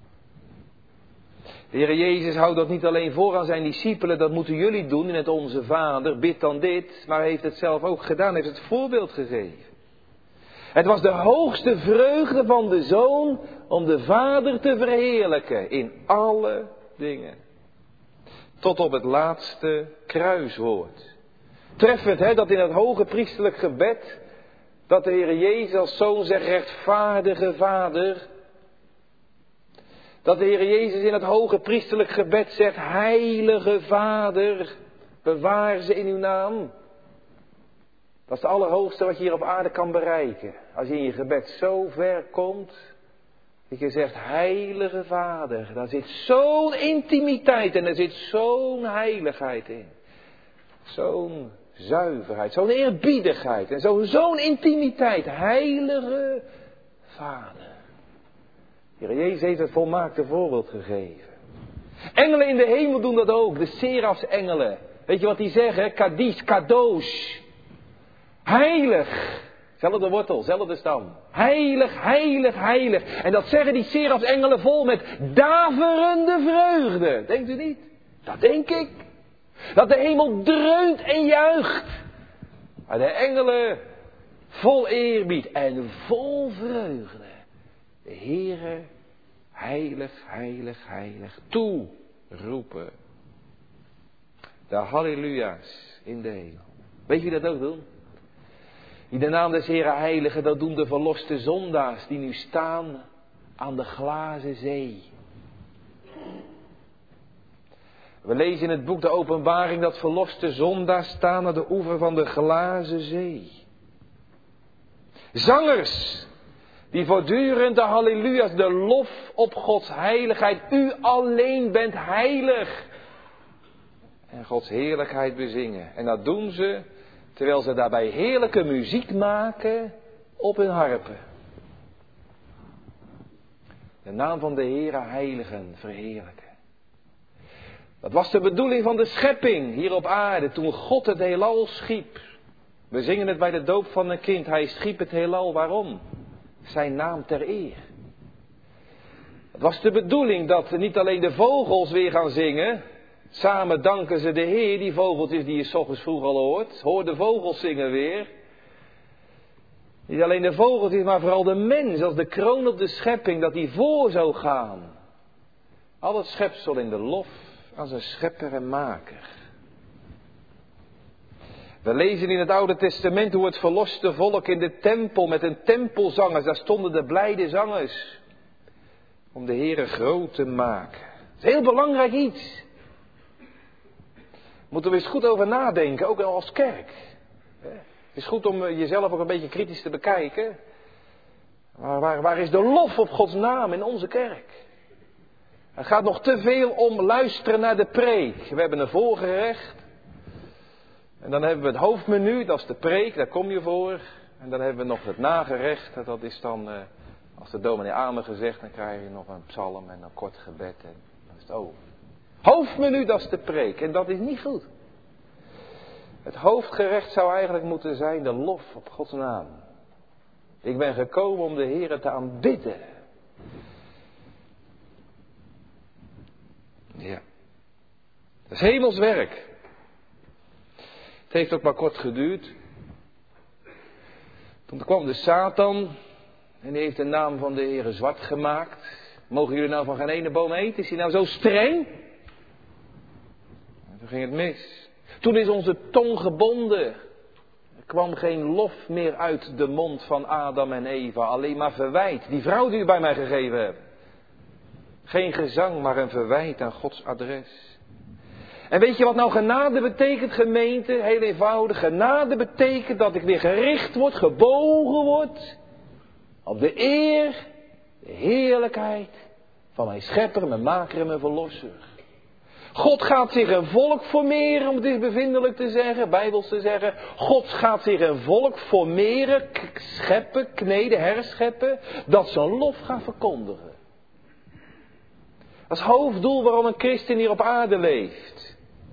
De Heer Jezus houdt dat niet alleen voor aan zijn discipelen, dat moeten jullie doen in het Onze Vader, bid dan dit, maar hij heeft het zelf ook gedaan, heeft het voorbeeld gegeven. Het was de hoogste vreugde van de Zoon om de Vader te verheerlijken in alle dingen. Tot op het laatste kruiswoord. Treffend dat in het hoge priesterlijk gebed, dat de Heer Jezus als Zoon zegt, rechtvaardige Vader. Dat de Heer Jezus in het hoge priesterlijk gebed zegt, heilige Vader, bewaar ze in uw naam. Dat is het allerhoogste wat je hier op aarde kan bereiken. Als je in je gebed zo ver komt, dat je zegt, heilige Vader, daar zit zo'n intimiteit en er zit zo'n heiligheid in. Zo'n zuiverheid, zo'n eerbiedigheid en zo'n intimiteit. Heilige Vader. De Heer Jezus heeft het volmaakte voorbeeld gegeven. Engelen in de hemel doen dat ook, de serafsengelen. Weet je wat die zeggen? Kaddish, kadosh. Heilig. Zelfde wortel, zelfde stam. Heilig, heilig, heilig. En dat zeggen die serafsengelen vol met daverende vreugde. Denkt u niet? Dat denk ik. Dat de hemel dreunt en juicht. Maar de engelen vol eerbied en vol vreugde. De Heere, heilig, heilig, heilig, toeroepen. De halleluja's in de hemel. Weet je wie dat ook doen? Die de naam des Heere heiligen, dat doen de verloste zondaars die nu staan aan de glazen zee. We lezen in het boek de Openbaring dat verloste zondaars staan aan de oever van de glazen zee. Zangers die voortdurend de halleluja's, de lof op Gods heiligheid. U alleen bent heilig. En Gods heerlijkheid bezingen. En dat doen ze terwijl ze daarbij heerlijke muziek maken op hun harpen. De naam van de Heere heiligen, verheerlijken. Dat was de bedoeling van de schepping hier op aarde toen God het heelal schiep. We zingen het bij de doop van een kind. Hij schiep het heelal. Waarom? Zijn naam ter eer. Het was de bedoeling dat niet alleen de vogels weer gaan zingen. Samen danken ze de Heer. Die vogeltjes die je 's ochtends vroeg al hoort. Hoor de vogels zingen weer. Niet alleen de vogeltjes, maar vooral de mens als de kroon op de schepping. Dat die voor zou gaan. Al het schepsel in de lof aan zijn schepper en maker. We lezen in het Oude Testament hoe het verloste volk in de tempel met een tempelzangers, daar stonden de blijde zangers. Om de Heere groot te maken. Dat is een heel belangrijk iets. Moeten we eens goed over nadenken, ook als kerk. Het is goed om jezelf ook een beetje kritisch te bekijken. Waar is de lof op Gods naam in onze kerk? Het gaat nog te veel om luisteren naar de preek. We hebben een voorgerecht. En dan hebben we het hoofdmenu, dat is de preek, daar kom je voor. En dan hebben we nog het nagerecht, dat is dan, als de dominee amen gezegd, dan krijg je nog een psalm en een kort gebed en dan is het over. Hoofdmenu, dat is de preek en dat is niet goed. Het hoofdgerecht zou eigenlijk moeten zijn de lof op Gods naam. Ik ben gekomen om de Heere te aanbidden. Ja, dat is hemels werk. Het heeft ook maar kort geduurd. Toen kwam de Satan en die heeft de naam van de Heere zwart gemaakt. Mogen jullie nou van geen ene boom eten? Is hij nou zo streng? En toen ging het mis. Toen is onze tong gebonden. Er kwam geen lof meer uit de mond van Adam en Eva. Alleen maar verwijt. Die vrouw die u bij mij gegeven hebt. Geen gezang, maar een verwijt aan Gods adres. En weet je wat nou genade betekent, gemeente? Heel eenvoudig. Genade betekent dat ik weer gericht word, gebogen word. Op de eer, de heerlijkheid van mijn schepper, mijn maker en mijn verlosser. God gaat zich een volk formeren, om het eens bevindelijk te zeggen, bijbels te zeggen. God gaat zich een volk formeren, scheppen, kneden, herscheppen, dat zijn lof gaat verkondigen. Dat is het hoofddoel waarom een christen hier op aarde leeft.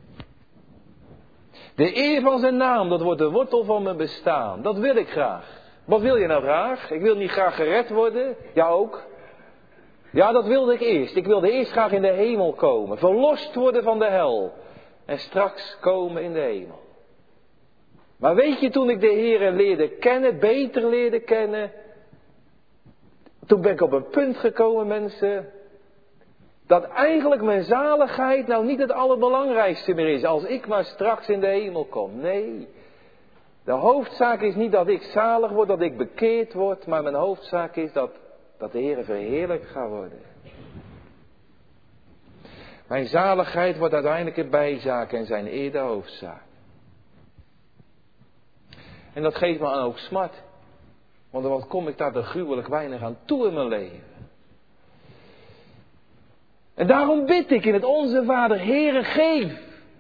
De eer van zijn naam, dat wordt de wortel van mijn bestaan. Dat wil ik graag. Wat wil je nou graag? Ik wil niet graag gered worden. Ja ook. Ja, dat wilde ik eerst. Ik wilde eerst graag in de hemel komen. Verlost worden van de hel. En straks komen in de hemel. Maar weet je, toen ik de Heere leerde kennen, beter leerde kennen. Toen ben ik op een punt gekomen, mensen. Dat eigenlijk mijn zaligheid nou niet het allerbelangrijkste meer is. Als ik maar straks in de hemel kom. Nee. De hoofdzaak is niet dat ik zalig word, dat ik bekeerd word. Maar mijn hoofdzaak is dat de Heere verheerlijkt gaat worden. Mijn zaligheid wordt uiteindelijk een bijzaak en zijn eer de hoofdzaak. En dat geeft me ook smart. Want wat kom ik daar te gruwelijk weinig aan toe in mijn leven. En daarom bid ik in het Onze Vader, Heere, geef.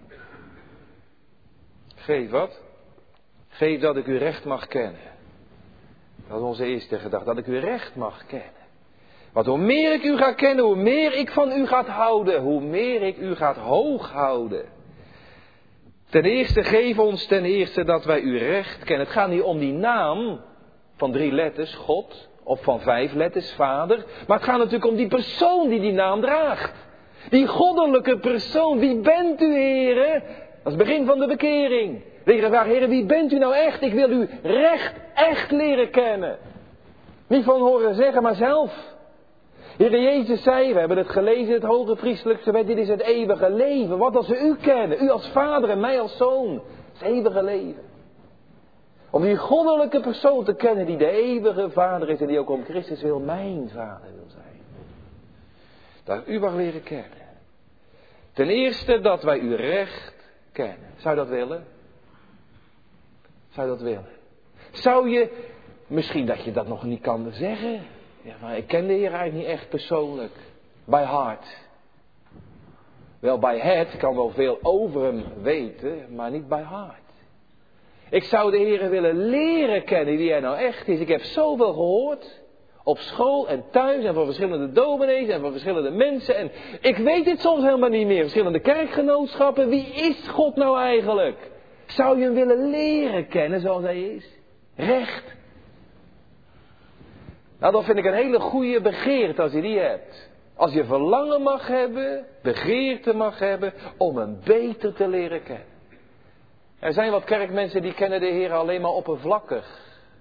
Geef wat? Geef dat ik uw recht mag kennen. Dat is onze eerste gedachte, dat ik uw recht mag kennen. Want hoe meer ik u ga kennen, hoe meer ik van u ga houden, hoe meer ik u ga hoog houden. Ten eerste, geef ons ten eerste dat wij uw recht kennen. Het gaat niet om die naam van 3 letters, God, of van 5 letters, Vader. Maar het gaat natuurlijk om die persoon die naam draagt. Die goddelijke persoon. Wie bent u, Heere? Dat is het begin van de bekering. De vraag, Heere, wie bent u nou echt? Ik wil u recht, echt leren kennen. Niet van horen zeggen, maar zelf. Heere Jezus zei, we hebben het gelezen in het hoge priestelijke wet, dit is het eeuwige leven. Wat als we u kennen, u als vader en mij als zoon. Het eeuwige leven. Om die goddelijke persoon te kennen die de eeuwige vader is en die ook om Christus wil mijn vader wil zijn. Dat u mag leren kennen. Ten eerste dat wij uw recht kennen. Zou je dat willen? Zou je dat willen? Zou je, misschien dat je dat nog niet kan zeggen. Ja, maar ik ken de Heer eigenlijk niet echt persoonlijk. By heart. Wel, by head kan wel veel over hem weten, maar niet by heart. Ik zou de Heer willen leren kennen wie hij nou echt is. Ik heb zoveel gehoord. Op school en thuis en van verschillende dominees en van verschillende mensen. En ik weet het soms helemaal niet meer. Verschillende kerkgenootschappen. Wie is God nou eigenlijk? Zou je hem willen leren kennen zoals hij is? Recht. Nou, dat vind ik een hele goede begeerte als je die hebt. Als je verlangen mag hebben, begeerte mag hebben om hem beter te leren kennen. Er zijn wat kerkmensen die kennen de Heer alleen maar oppervlakkig.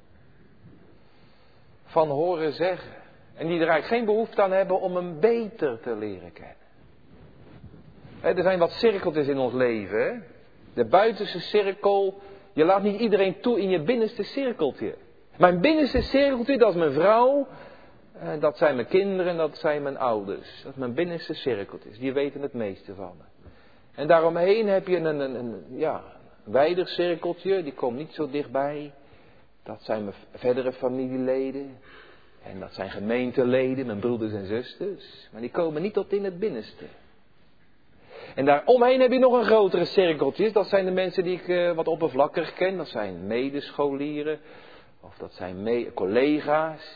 Van horen zeggen. En die er eigenlijk geen behoefte aan hebben om hem beter te leren kennen. Er zijn wat cirkeltjes in ons leven. Hè? De buitenste cirkel. Je laat niet iedereen toe in je binnenste cirkeltje. Mijn binnenste cirkeltje, dat is mijn vrouw. Dat zijn mijn kinderen, dat zijn mijn ouders. Dat is mijn binnenste cirkeltjes. Die weten het meeste van me. En daaromheen heb je een wijder cirkeltje. Die komt niet zo dichtbij. Dat zijn mijn verdere familieleden. En dat zijn gemeenteleden, mijn broeders en zusters. Maar die komen niet tot in het binnenste. En daaromheen heb je nog een grotere cirkeltje. Dat zijn de mensen die ik wat oppervlakkig ken. Dat zijn medescholieren. Of dat zijn collega's.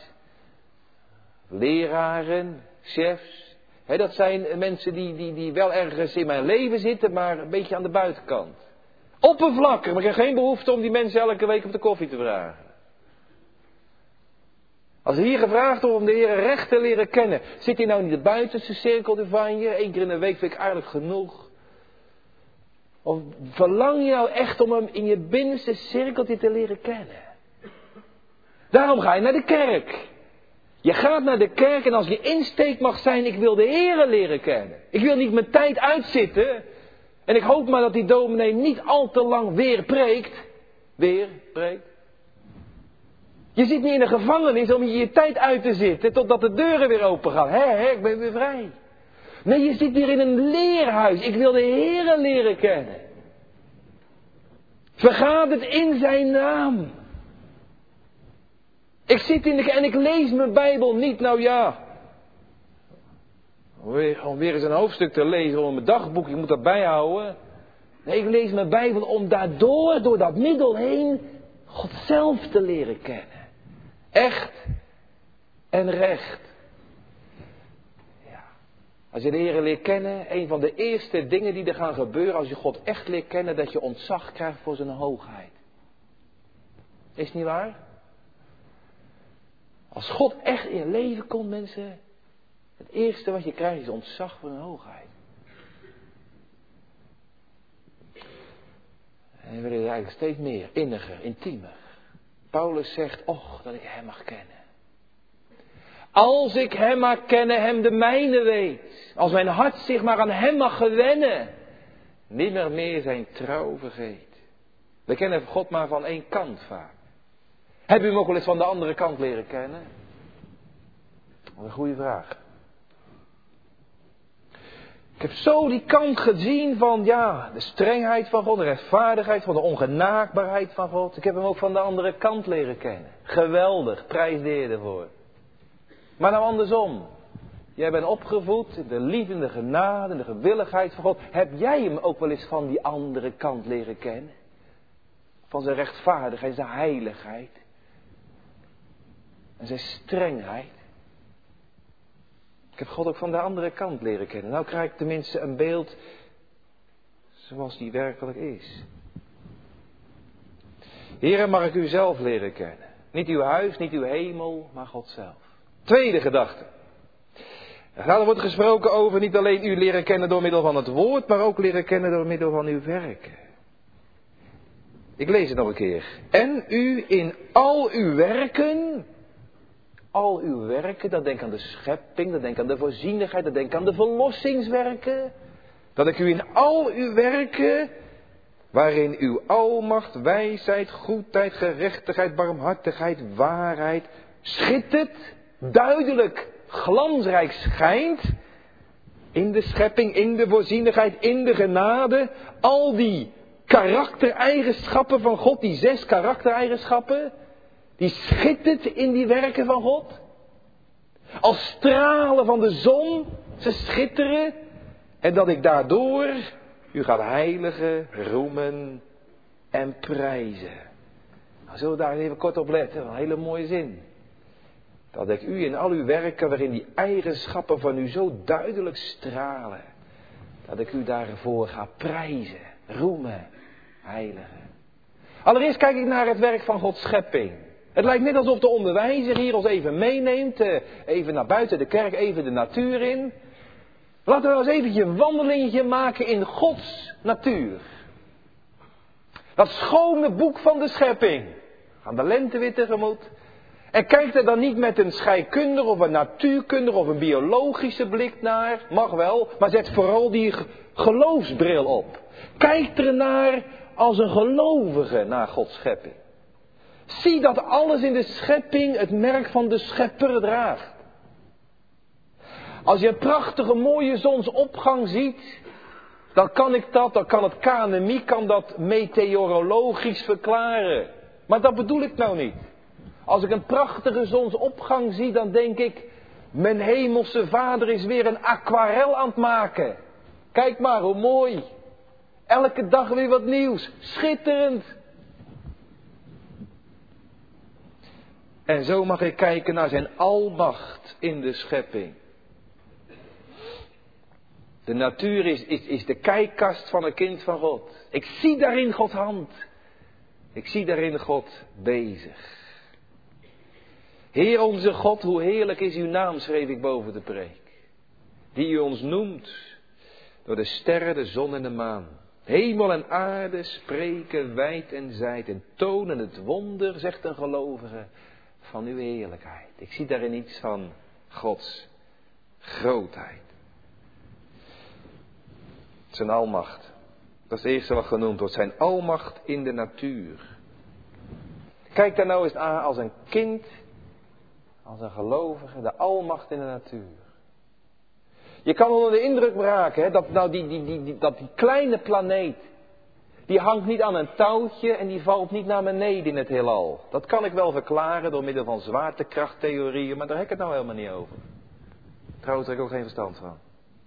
Leraren. Chefs. Dat zijn mensen die wel ergens in mijn leven zitten, maar een beetje aan de buitenkant. Oppervlakkig, maar ik heb geen behoefte om die mensen elke week op de koffie te vragen. Als er hier gevraagd wordt om de Heer recht te leren kennen, zit hij nou niet de buitenste cirkel van je? 1 keer in de week vind ik eigenlijk genoeg. Of verlang je nou echt om hem in je binnenste cirkeltje te leren kennen? Daarom ga je naar de kerk. Je gaat naar de kerk en als je insteek mag zijn, ik wil de Heer leren kennen. Ik wil niet mijn tijd uitzitten. En ik hoop maar dat die dominee niet al te lang weer preekt. Je zit niet in een gevangenis om je tijd uit te zitten totdat de deuren weer open gaan. Ik ben weer vrij. Nee, je zit hier in een leerhuis. Ik wil de Heer leren kennen. Vergaat het in zijn naam. Ik zit in de en ik lees mijn Bijbel niet, om weer eens een hoofdstuk te lezen, om mijn dagboek, je moet dat bijhouden. Nee, ik lees mijn Bijbel om daardoor, door dat middel heen, God zelf te leren kennen. Echt en recht. Ja. Als je de Heer leert kennen, een van de eerste dingen die er gaan gebeuren als je God echt leert kennen, dat je ontzag krijgt voor zijn hoogheid. Is het niet waar? Als God echt in je leven komt, mensen, het eerste wat je krijgt is ontzag voor een hoogheid. En we willen eigenlijk steeds meer, inniger, intiemer. Paulus zegt, dat ik hem mag kennen. Als ik hem mag kennen, hem de mijne weet. Als mijn hart zich maar aan hem mag gewennen. Nimmer meer zijn trouw vergeet. We kennen God maar van één kant vaak. Heb u hem ook wel eens van de andere kant leren kennen? Wat een goede vraag. Ik heb zo die kant gezien van de strengheid van God, de rechtvaardigheid van de ongenaakbaarheid van God. Ik heb hem ook van de andere kant leren kennen. Geweldig, prijs de Heer ervoor. Maar nou andersom. Jij bent opgevoed in de liefde, in de genade, in de gewilligheid van God. Heb jij hem ook wel eens van die andere kant leren kennen? Van zijn rechtvaardigheid, zijn heiligheid. En zijn strengheid. Ik heb God ook van de andere kant leren kennen. Nou krijg ik tenminste een beeld zoals die werkelijk is. Heere, mag ik u zelf leren kennen. Niet uw huis, niet uw hemel, maar God zelf. Tweede gedachte. Er wordt gesproken over niet alleen u leren kennen door middel van het woord, maar ook leren kennen door middel van uw werken. Ik lees het nog een keer. En u in al uw werken... Al uw werken, dat denk aan de schepping, dat denk aan de voorzienigheid, dat denk aan de verlossingswerken. Dat ik u in al uw werken, waarin uw almacht, wijsheid, goedheid, gerechtigheid, barmhartigheid, waarheid, schittert, duidelijk, glansrijk schijnt, In de schepping, in de voorzienigheid, in de genade. Al die karaktereigenschappen van God, die 6 karaktereigenschappen, die schittert in die werken van God. Als stralen van de zon, ze schitteren. En dat ik daardoor u ga heiligen, roemen en prijzen. Nou, zullen we daar even kort op letten? Een hele mooie zin. Dat ik u in al uw werken, waarin die eigenschappen van u zo duidelijk stralen, dat ik u daarvoor ga prijzen, roemen, heiligen. Allereerst kijk ik naar het werk van Gods schepping. Het lijkt net alsof de onderwijzer hier ons even meeneemt, even naar buiten de kerk, even de natuur in. Laten we eens eventjes een wandelingetje maken in Gods natuur. Dat schone boek van de schepping. We gaan de lente weer tegemoet. En kijk er dan niet met een scheikundige of een natuurkundige of een biologische blik naar. Mag wel, maar zet vooral die geloofsbril op. Kijk ernaar als een gelovige naar Gods schepping. Zie dat alles in de schepping het merk van de schepper draagt. Als je een prachtige mooie zonsopgang ziet, dan kan het KNMI dat meteorologisch verklaren. Maar dat bedoel ik nou niet. Als ik een prachtige zonsopgang zie, dan denk ik, mijn hemelse Vader is weer een aquarel aan het maken. Kijk maar, hoe mooi. Elke dag weer wat nieuws. Schitterend. En zo mag ik kijken naar zijn almacht in de schepping. De natuur is de kijkkast van een kind van God. Ik zie daarin Gods hand. Ik zie daarin God bezig. Heer onze God, hoe heerlijk is uw naam, schreef ik boven de preek. Die u ons noemt door de sterren, de zon en de maan. Hemel en aarde spreken wijd en zijd en tonen het wonder, zegt een gelovige, van uw heerlijkheid. Ik zie daarin iets van Gods grootheid. Zijn almacht. Dat is het eerste wat genoemd wordt. Zijn almacht in de natuur. Kijk daar nou eens aan als een kind, als een gelovige, de almacht in de natuur. Je kan onder de indruk raken, hè, dat die kleine planeet, die hangt niet aan een touwtje en die valt niet naar beneden in het heelal. Dat kan ik wel verklaren door middel van zwaartekrachttheorieën, maar daar heb ik het nou helemaal niet over. Trouwens, daar heb ik ook geen verstand van.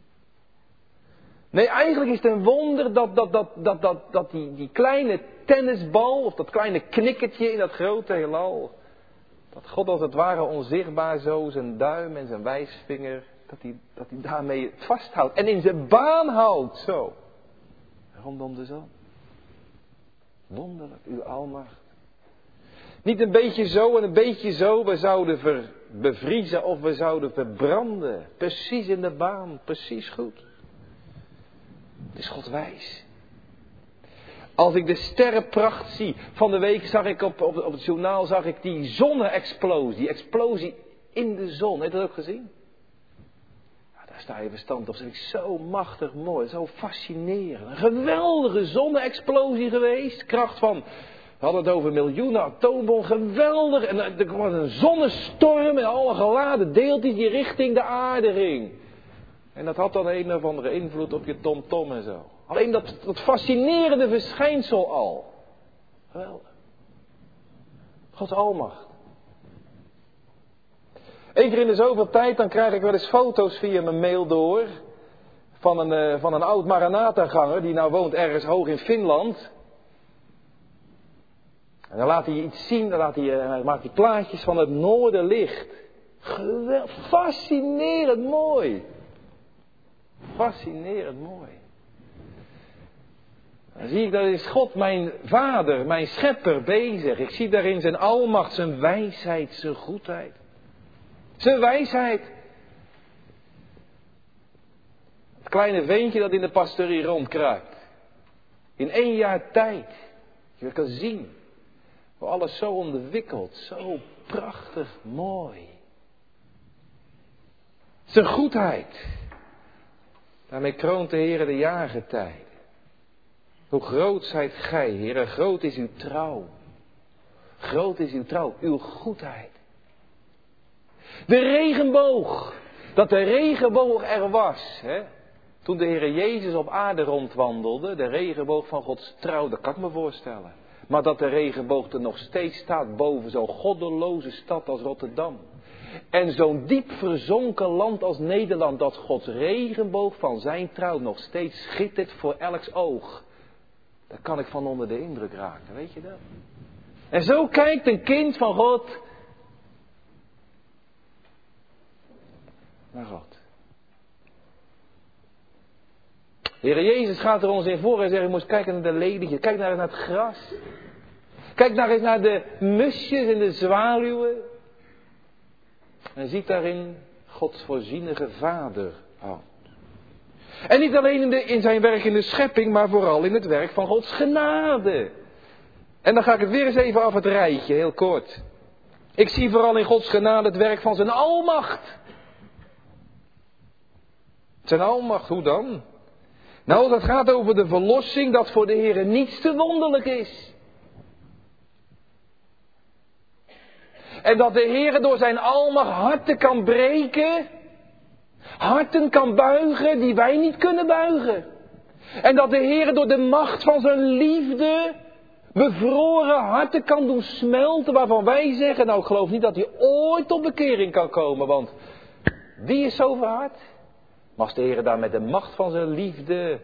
Nee, eigenlijk is het een wonder dat die kleine tennisbal, of dat kleine knikkertje in dat grote heelal, dat God als het ware onzichtbaar zo zijn duim en zijn wijsvinger, dat hij daarmee het vasthoudt en in zijn baan houdt, zo. Rondom de zon. Wonderlijk, uw almacht. Niet een beetje zo en een beetje zo, we zouden bevriezen of we zouden verbranden. Precies in de baan, precies goed. Het is God wijs. Als ik de sterrenpracht zie. Van de week zag ik op het journaal die zonne-explosie. Die explosie in de zon. Heb je dat ook gezien? Nou, daar sta je verstand op. Dat vind ik zo machtig mooi. Zo fascinerend. Een geweldige zonne-explosie geweest. Kracht van, we hadden het over miljoenen atoombom. Geweldig. En er kwam een zonnestorm en alle geladen deeltjes die richting de aarde ging. En dat had dan een of andere invloed op je tomtom en zo. Alleen dat fascinerende verschijnsel al. Geweldig. Gods almacht. Eén keer in de zoveel tijd, dan krijg ik wel eens foto's via mijn mail door. Van een oud Maranatha-ganger die nou woont ergens hoog in Finland. En dan laat hij je iets zien, dan maakt hij plaatjes van het noorderlicht. Geweldig, fascinerend mooi. Fascinerend mooi. Dan zie ik, dat is God, mijn Vader, mijn Schepper bezig. Ik zie daarin zijn almacht, zijn wijsheid, zijn goedheid. Zijn wijsheid. Het kleine veentje dat in de pastorie rondkruipt. In 1 jaar tijd. Je kan zien hoe alles zo onderwikkeld, zo prachtig mooi. Zijn goedheid. Daarmee kroont de Heer de jaargetijden. Hoe groot zijt gij, Heer, groot is uw trouw. Groot is uw trouw, uw goedheid. De regenboog. Dat de regenboog er was. Hè? Toen de Heer Jezus op aarde rondwandelde, de regenboog van Gods trouw, dat kan ik me voorstellen. Maar dat de regenboog er nog steeds staat boven zo'n goddeloze stad als Rotterdam. En zo'n diep verzonken land als Nederland, dat Gods regenboog van zijn trouw nog steeds schittert voor elks oog. Daar kan ik van onder de indruk raken, weet je dat? En zo kijkt een kind van God naar God. De Heer Jezus gaat er ons in voor en zegt, je moet kijken naar de lelietjes, kijk naar het gras. Kijk nou eens naar de musjes en de zwaluwen. En ziet daarin Gods voorzienige vaderhand. En niet alleen in zijn werk in de schepping, maar vooral in het werk van Gods genade. En dan ga ik het weer eens even af het rijtje, heel kort. Ik zie vooral in Gods genade het werk van zijn almacht. Zijn almacht, hoe dan? Nou, dat gaat over de verlossing, dat voor de Heer niets te wonderlijk is. En dat de Heer door zijn almacht harten kan breken. Harten kan buigen die wij niet kunnen buigen. En dat de Heer door de macht van zijn liefde bevroren harten kan doen smelten, waarvan wij zeggen, nou ik geloof niet dat hij ooit tot bekering kan komen, want die is zo verhard. Maar als de Heer daar met de macht van zijn liefde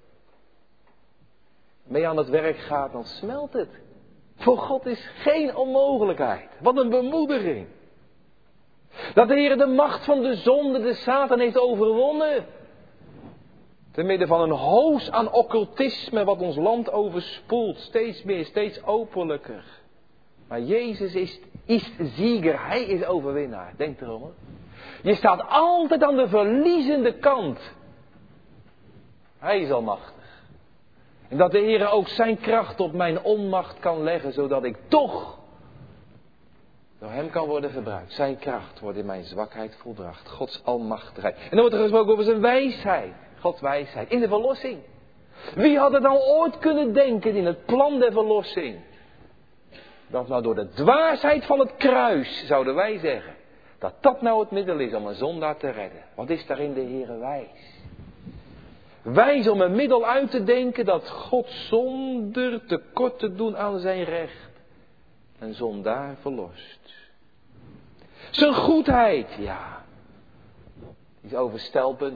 mee aan het werk gaat, dan smelt het. Voor God is geen onmogelijkheid. Wat een bemoediging. Dat de Heer de macht van de zonde, de Satan, heeft overwonnen. Te midden van een hoos aan occultisme wat ons land overspoelt. Steeds meer, steeds openlijker. Maar Jezus is zieger. Hij is overwinnaar. Denk erom. Hoor. Je staat altijd aan de verliezende kant. Hij is almachtig. En dat de Heer ook zijn kracht op mijn onmacht kan leggen. Zodat ik toch door hem kan worden gebruikt. Zijn kracht wordt in mijn zwakheid volbracht. Gods almachtigheid. En dan wordt er gesproken over zijn wijsheid. Gods wijsheid. In de verlossing. Wie had het nou ooit kunnen denken in het plan der verlossing? Dat nou door de dwaasheid van het kruis, zouden wij zeggen. Dat nou het middel is om een zondaar te redden. Wat is daarin de Heere wijs? Wijs om een middel uit te denken dat God zonder tekort te doen aan zijn recht een zondaar verlost. Zijn goedheid, ja, is overstelpend.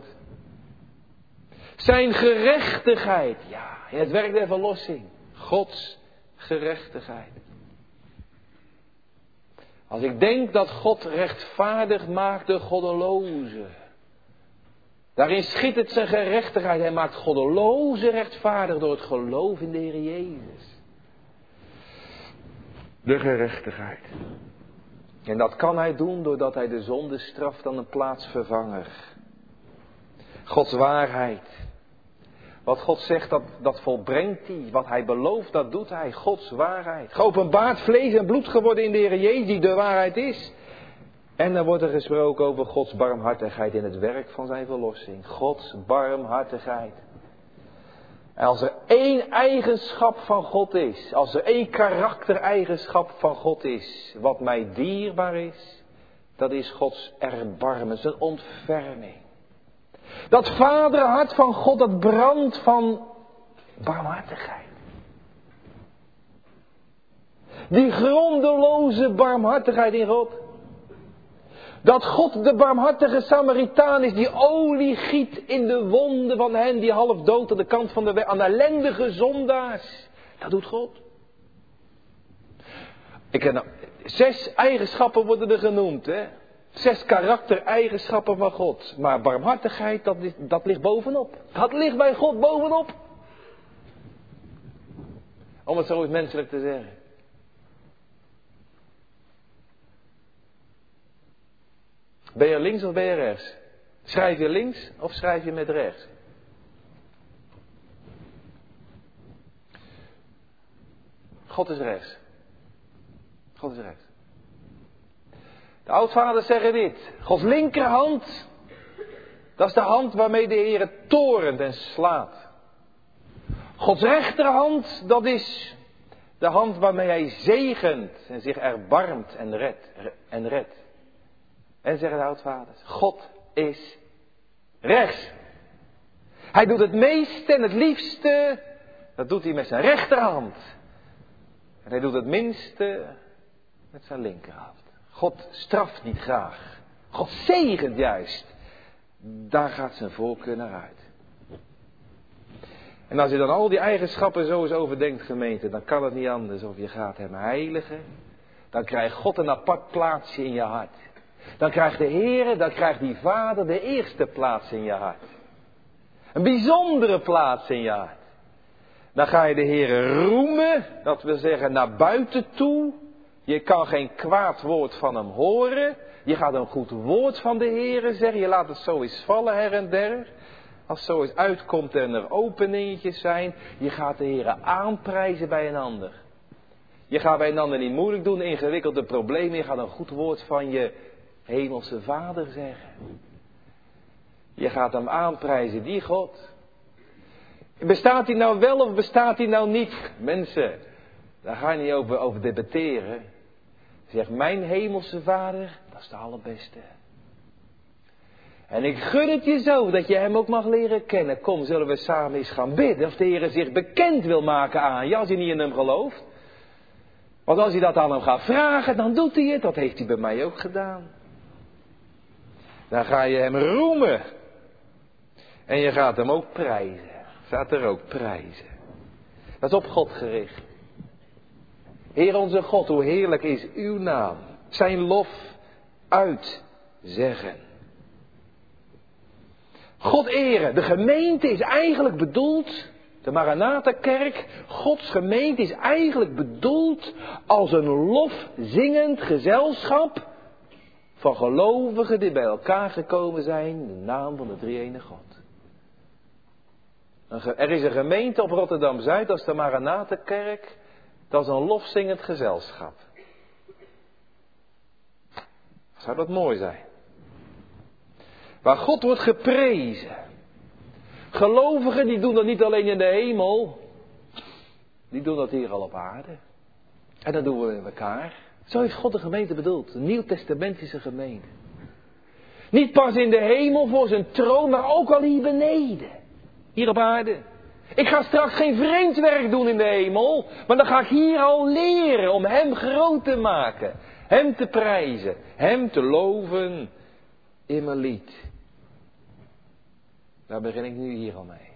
Zijn gerechtigheid, ja, in het werk der verlossing. Gods gerechtigheid. Als ik denk dat God rechtvaardig maakt de goddeloze. Daarin schittert zijn gerechtigheid. Hij maakt goddeloze rechtvaardig door het geloof in de Heer Jezus. De gerechtigheid. En dat kan hij doen doordat hij de zonde straft aan een plaatsvervanger. Gods waarheid. Wat God zegt, dat volbrengt hij. Wat hij belooft, dat doet hij. Gods waarheid. Geopenbaard vlees en bloed geworden in de Heer Jezus, die de waarheid is. En dan wordt er gesproken over Gods barmhartigheid in het werk van zijn verlossing. Gods barmhartigheid. En als er één eigenschap van God is, als er één karaktereigenschap van God is, wat mij dierbaar is, dat is Gods erbarmen, zijn ontferming. Dat vaderhart van God, dat brandt van barmhartigheid. Die grondeloze barmhartigheid in God. Dat God de barmhartige Samaritaan is die olie giet in de wonden van hen die half dood aan de kant van de weg, aan ellendige zondaars. Dat doet God. 6 eigenschappen worden er genoemd, hè. 6 karaktereigenschappen van God. Maar barmhartigheid, dat ligt bovenop. Dat ligt bij God bovenop. Om het zo eens menselijk te zeggen. Ben je links of ben je rechts? Schrijf je links of schrijf je met rechts? God is rechts. God is rechts. De oudvaders zeggen dit. Gods linkerhand, dat is de hand waarmee de Heer het torent en slaat. Gods rechterhand, dat is de hand waarmee hij zegent en zich erbarmt en redt. En zeggen de oudvaders, God is rechts. Hij doet het meeste en het liefste, dat doet hij met zijn rechterhand. En hij doet het minste met zijn linkerhand. God straft niet graag. God zegent juist. Daar gaat zijn voorkeur naar uit. En als je dan al die eigenschappen zo eens overdenkt, gemeente, dan kan het niet anders of je gaat hem heiligen. Dan krijgt God een apart plaatsje in je hart. Dan krijgt de Heer, dan krijgt die Vader de eerste plaats in je hart. Een bijzondere plaats in je hart. Dan ga je de Heer roemen, dat wil zeggen naar buiten toe. Je kan geen kwaad woord van hem horen. Je gaat een goed woord van de Heer zeggen. Je laat het zo eens vallen her en der. Als het zo eens uitkomt en er openingetjes zijn. Je gaat de Heer aanprijzen bij een ander. Je gaat bij een ander niet moeilijk doen, ingewikkelde problemen. Je gaat een goed woord van je hemelse Vader zeggen. Je gaat hem aanprijzen, die God. Bestaat hij nou wel of bestaat hij nou niet? Mensen, daar ga je niet over debatteren. Zeg, mijn hemelse Vader, dat is de allerbeste. En ik gun het je zo, dat je hem ook mag leren kennen. Kom, zullen we samen eens gaan bidden. Of de Heer zich bekend wil maken aan je, als je niet in hem gelooft. Want als je dat aan hem gaat vragen, dan doet hij het. Dat heeft hij bij mij ook gedaan. Dan ga je hem roemen. En je gaat hem ook prijzen. Staat er ook prijzen. Dat is op God gericht. Heer onze God, hoe heerlijk is uw naam. Zijn lof uitzeggen. God eren. De gemeente is eigenlijk bedoeld, de Maranatha-kerk, Gods gemeente is eigenlijk bedoeld als een lofzingend gezelschap van gelovigen die bij elkaar gekomen zijn in de naam van de drie-ene God. Er is een gemeente op Rotterdam-Zuid, dat is de Maranatha-kerk, dat is een lofzingend gezelschap. Zou dat mooi zijn? Waar God wordt geprezen. Gelovigen die doen dat niet alleen in de hemel. Die doen dat hier al op aarde. En dat doen we met elkaar. Zo heeft God de gemeente bedoeld. Een nieuwtestamentische gemeente. Niet pas in de hemel voor zijn troon, maar ook al hier beneden. Hier op aarde. Ik ga straks geen vreemd werk doen in de hemel. Maar dan ga ik hier al leren om hem groot te maken. Hem te prijzen. Hem te loven in mijn lied. Daar begin ik nu hier al mee.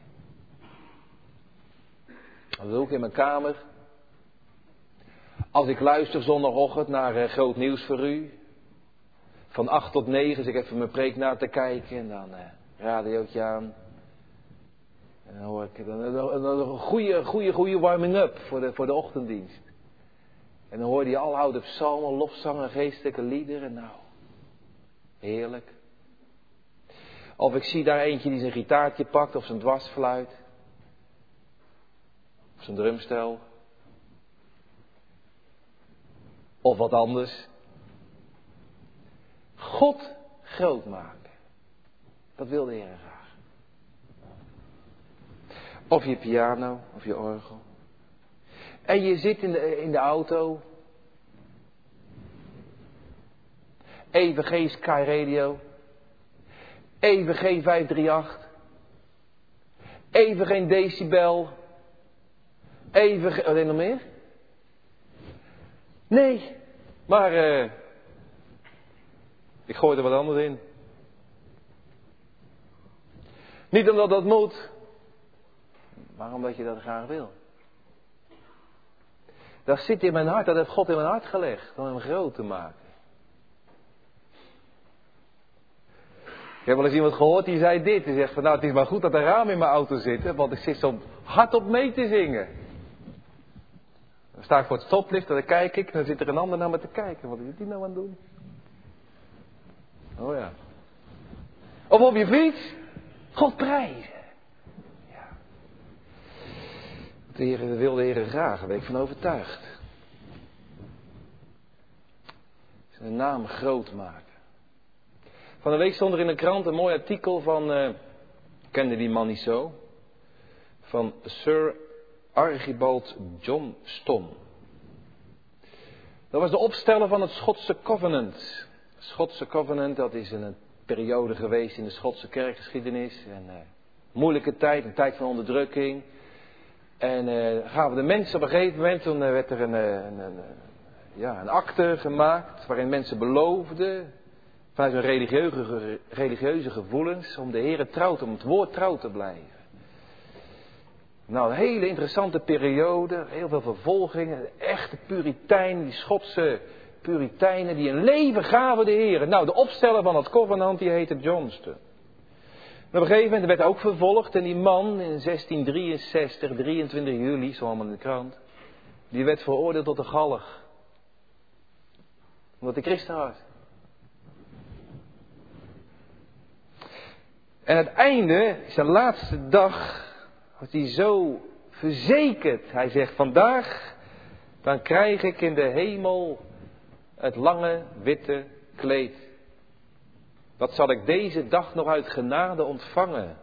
Dat doe ik in mijn kamer. Als ik luister zondagochtend naar Groot Nieuws voor U. Van 8 tot 9 zit ik even mijn preek na te kijken. En dan radiootje aan. En dan hoor ik een goede warming-up voor de ochtenddienst. En dan hoor je aloude psalmen, lofzangen, geestelijke liederen. Nou, heerlijk. Of ik zie daar eentje die zijn gitaartje pakt of zijn dwarsfluit. Of zijn drumstel. Of wat anders. God groot maken. Dat wil de Heer graag. Of je piano, of je orgel. En je zit in de auto. Even geen Sky Radio. Even geen 538. Even geen decibel. Even alleen nog meer? Nee, maar ik gooi er wat anders in. Niet omdat dat moet, maar omdat je dat graag wil. Dat zit in mijn hart, dat heeft God in mijn hart gelegd, om hem groot te maken. Ik heb wel eens iemand gehoord die zei dit. Die zegt van nou, het is maar goed dat er raam in mijn auto zit, want ik zit zo hardop mee te zingen. Dan sta ik voor het stoplicht en dan kijk ik en dan zit er een ander naar me te kijken. Wat is die nou aan het doen? Oh ja. Of op je fiets. God prijzen. Ja. Dat wil de Heer graag, daar ben ik van overtuigd. Zijn naam groot maken. Van de week stond er in de krant een mooi artikel van, ik kende die man niet zo, van Sir Archibald Johnston. Dat was de opsteller van het Schotse Covenant. Het Schotse Covenant, dat is een periode geweest in de Schotse kerkgeschiedenis. En Moeilijke tijd, een tijd van onderdrukking. En gaven de mensen op een gegeven moment, toen werd er een akte gemaakt waarin mensen beloofden, vanuit hun religieuze gevoelens, om de Heere om het woord trouw te blijven. Nou, een hele interessante periode, heel veel vervolgingen, echte Puritijnen, die Schotse Puritijnen die een leven gaven de Heere. Nou, de opsteller van het covenant, die heette Johnston. En op een gegeven moment werd hij ook vervolgd en die man in 1663, 23 juli, zo allemaal in de krant, die werd veroordeeld tot de galg. Omdat hij christen was. En aan het einde, zijn laatste dag, was hij zo verzekerd. Hij zegt, vandaag, dan krijg ik in de hemel het lange witte kleed. Dat zal ik deze dag nog uit genade ontvangen.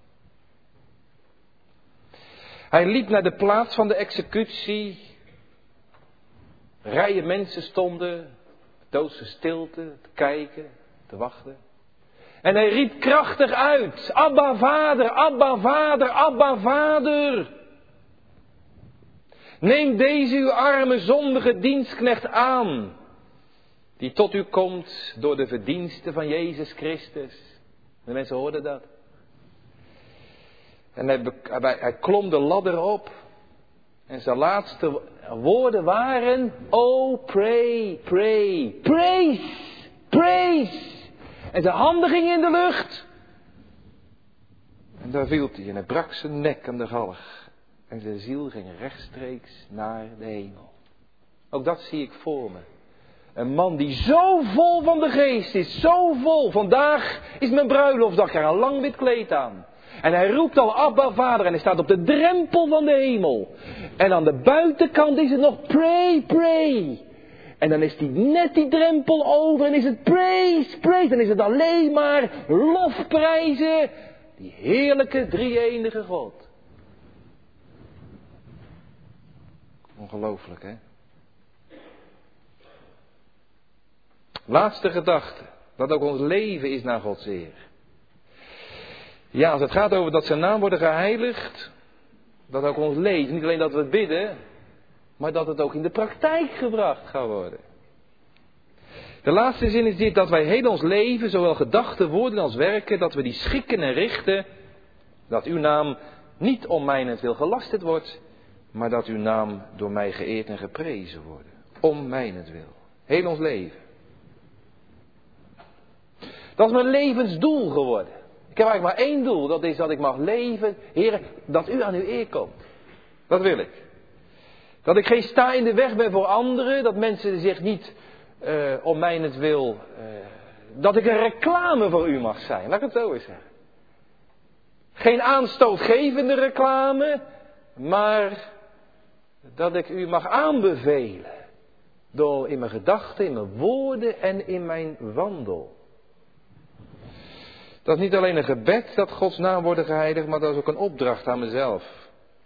Hij liep naar de plaats van de executie. Rijen mensen stonden, doodse stilte, te kijken, te wachten. En hij riep krachtig uit, Abba Vader, Abba Vader, Abba Vader. Neem deze uw arme zondige dienstknecht aan, die tot u komt door de verdiensten van Jezus Christus. De mensen hoorden dat. En hij klom de ladder op. En zijn laatste woorden waren, oh pray, pray, praise, praise. En zijn handen gingen in de lucht. En daar viel hij en hij brak zijn nek aan de galg. En zijn ziel ging rechtstreeks naar de hemel. Ook dat zie ik voor me. Een man die zo vol van de geest is, zo vol. Vandaag is mijn bruiloftsdag, ik krijg een lang wit kleed aan. En hij roept al Abba Vader en hij staat op de drempel van de hemel. En aan de buitenkant is het nog pray, pray. En dan is die net die drempel over en is het praise, praise. Dan is het alleen maar lofprijzen. Die heerlijke drie-enige God. Ongelooflijk, hè? Laatste gedachte. Dat ook ons leven is naar Gods eer. Ja, als het gaat over dat zijn naam wordt geheiligd. Dat ook ons leven, niet alleen dat we het bidden. Maar dat het ook in de praktijk gebracht gaat worden. De laatste zin is dit, dat wij heel ons leven, zowel gedachten, woorden als werken, dat we die schikken en richten. Dat uw naam niet om mijnentwil gelasterd wordt. Maar dat uw naam door mij geëerd en geprezen wordt. Om mijnentwil. Heel ons leven. Dat is mijn levensdoel geworden. Ik heb eigenlijk maar één doel. Dat is dat ik mag leven. Heer, dat u aan uw eer komt. Dat wil ik. Dat ik geen sta in de weg ben voor anderen. Dat mensen zich niet om mijnentwil. Dat ik een reclame voor u mag zijn. Laat ik het zo eens zeggen. Geen aanstootgevende reclame. Maar dat ik u mag aanbevelen. Door in mijn gedachten, in mijn woorden en in mijn wandel. Dat is niet alleen een gebed dat Gods naam wordt geheiligd, maar dat is ook een opdracht aan mezelf.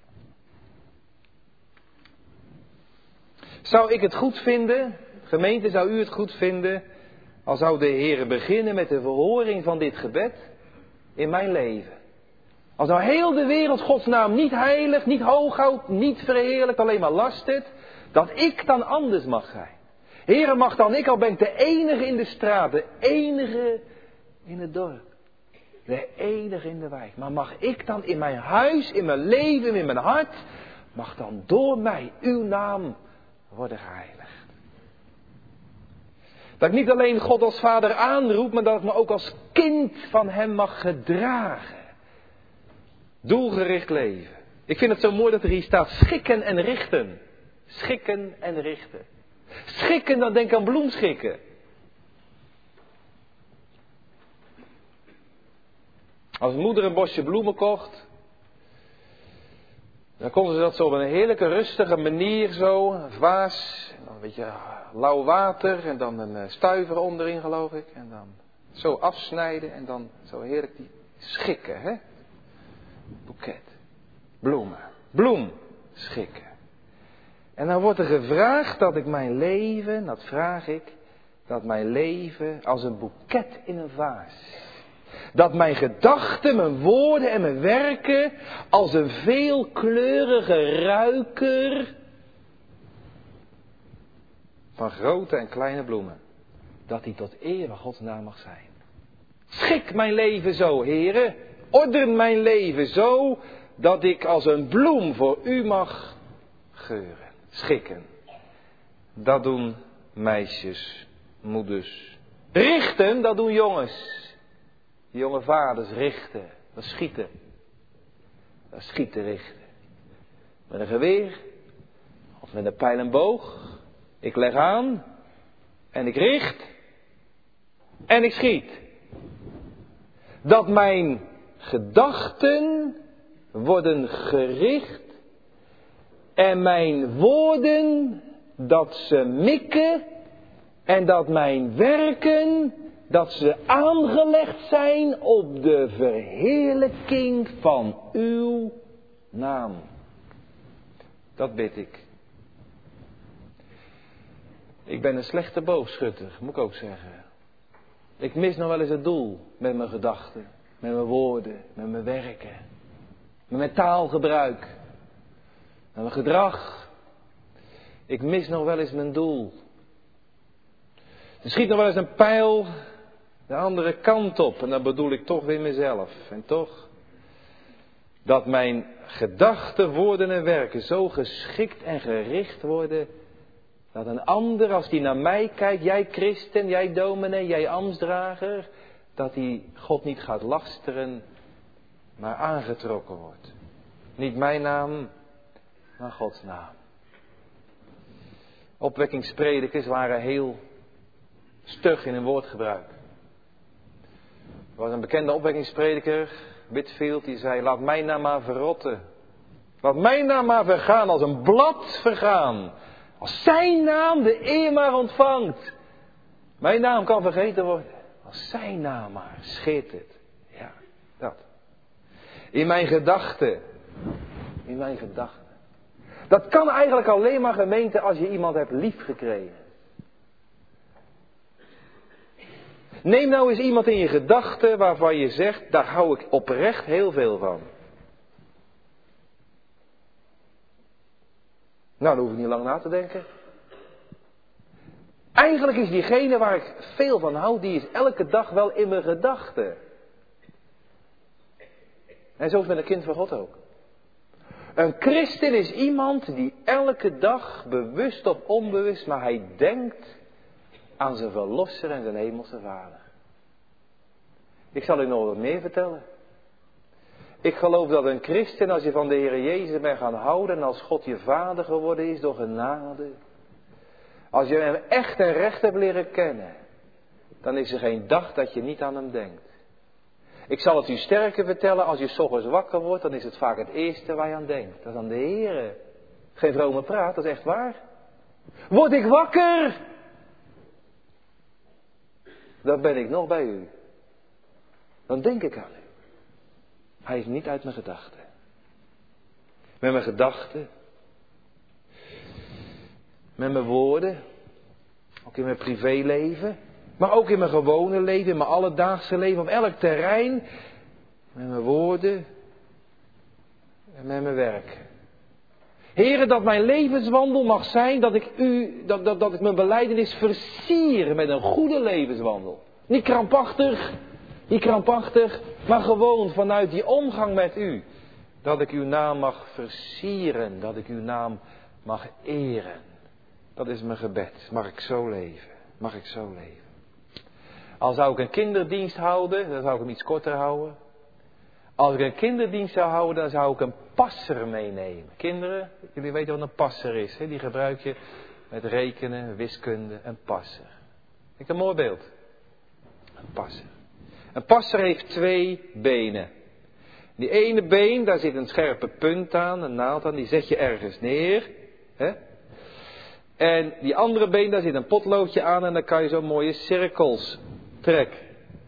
Zou ik het goed vinden, gemeente, zou u het goed vinden, al zou de Heer beginnen met de verhoring van dit gebed in mijn leven? Als nou heel de wereld Gods naam niet heiligt, niet hoog houdt, niet verheerlijkt, alleen maar lastert, dat ik dan anders mag zijn. Heere, mag dan ik, al ben ik de enige in de straat, de enige in het dorp. De enige in de wijk. Maar mag ik dan in mijn huis, in mijn leven, in mijn hart, mag dan door mij uw naam worden geheiligd. Dat ik niet alleen God als Vader aanroep, maar dat ik me ook als kind van hem mag gedragen. Doelgericht leven. Ik vind het zo mooi dat er hier staat schikken en richten. Schikken en richten. Schikken, dan denk ik aan bloemschikken. Als moeder een bosje bloemen kocht, dan konden ze dat zo op een heerlijke rustige manier zo, een vaas, en dan een beetje lauw water en dan een stuiver onderin geloof ik. En dan zo afsnijden en dan zo heerlijk die schikken, hè. Boeket, bloemen, bloem schikken. En dan wordt er gevraagd dat ik mijn leven, dat vraag ik, dat mijn leven als een boeket in een vaas. Dat mijn gedachten, mijn woorden en mijn werken als een veelkleurige ruiker van grote en kleine bloemen, dat die tot eer van Gods naam mag zijn. Schik mijn leven zo, Heere. Orden mijn leven zo, dat ik als een bloem voor u mag geuren. Schikken. Dat doen meisjes, moeders. Richten, dat doen jongens. Jonge vaders richten. Dat is schieten. Dat is schieten richten. Met een geweer. Of met een pijl en boog. Ik leg aan. En ik richt. En ik schiet. Dat mijn gedachten worden gericht. En mijn woorden, dat ze mikken. En dat mijn werken, dat ze aangelegd zijn op de verheerlijking van uw naam. Dat bid ik. Ik ben een slechte boogschutter, moet ik ook zeggen. Ik mis nog wel eens het doel met mijn gedachten, met mijn woorden, met mijn werken. Met mijn taalgebruik, met mijn gedrag. Ik mis nog wel eens mijn doel. Er schiet nog wel eens een pijl de andere kant op. En dan bedoel ik toch weer mezelf. En toch, dat mijn gedachten, woorden en werken zo geschikt en gericht worden, dat een ander, als die naar mij kijkt, jij christen, jij dominee, jij ambtsdrager, dat die God niet gaat lasteren, maar aangetrokken wordt. Niet mijn naam, maar Gods naam. Opwekkingspredikers waren heel stug in hun woordgebruik. Er was een bekende opwekkingsprediker, Whitfield, die zei: laat mijn naam maar verrotten. Laat mijn naam maar vergaan, als een blad vergaan. Als zijn naam de eer maar ontvangt. Mijn naam kan vergeten worden. Als zijn naam maar schittert. Ja, dat. In mijn gedachten. In mijn gedachten. Dat kan eigenlijk alleen maar, gemeente, als je iemand hebt liefgekregen. Neem nou eens iemand in je gedachten waarvan je zegt, daar hou ik oprecht heel veel van. Nou, daar hoef ik niet lang na te denken. Eigenlijk is diegene waar ik veel van hou, die is elke dag wel in mijn gedachten. En zo is met een kind van God ook. Een christen is iemand die elke dag, bewust of onbewust, maar hij denkt aan zijn verlosser en zijn hemelse vader. Ik zal u nog wat meer vertellen. Ik geloof dat een christen, als je van de Heer Jezus bent gaan houden en als God je vader geworden is door genade, als je hem echt en recht hebt leren kennen, dan is er geen dag dat je niet aan hem denkt. Ik zal het u sterker vertellen, als je 's ochtends wakker wordt, dan is het vaak het eerste waar je aan denkt. Dat is aan de Heer. Geen vrome praat, dat is echt waar. Word ik wakker, dan ben ik nog bij u. Dan denk ik aan u. Hij is niet uit mijn gedachten. Met mijn gedachten. Met mijn woorden. Ook in mijn privéleven. Maar ook in mijn gewone leven, in mijn alledaagse leven, op elk terrein. Met mijn woorden. En met mijn werk. Heren, dat mijn levenswandel mag zijn, dat ik mijn belijdenis versier met een goede levenswandel. Niet krampachtig, maar gewoon vanuit die omgang met u. Dat ik uw naam mag versieren, dat ik uw naam mag eren. Dat is mijn gebed. Mag ik zo leven? Mag ik zo leven? Al zou ik een kinderdienst houden, dan zou ik hem iets korter houden. Als ik een kinderdienst zou houden, dan zou ik een passer meenemen. Kinderen, jullie weten wat een passer is. Hè? Die gebruik je met rekenen, wiskunde, een passer. Vind ik een mooi beeld. Een passer. Een passer heeft 2 benen. Die ene been, daar zit een scherpe punt aan, een naald aan, die zet je ergens neer. Hè? En die andere been, daar zit een potloodje aan en dan kan je zo mooie cirkels trekken.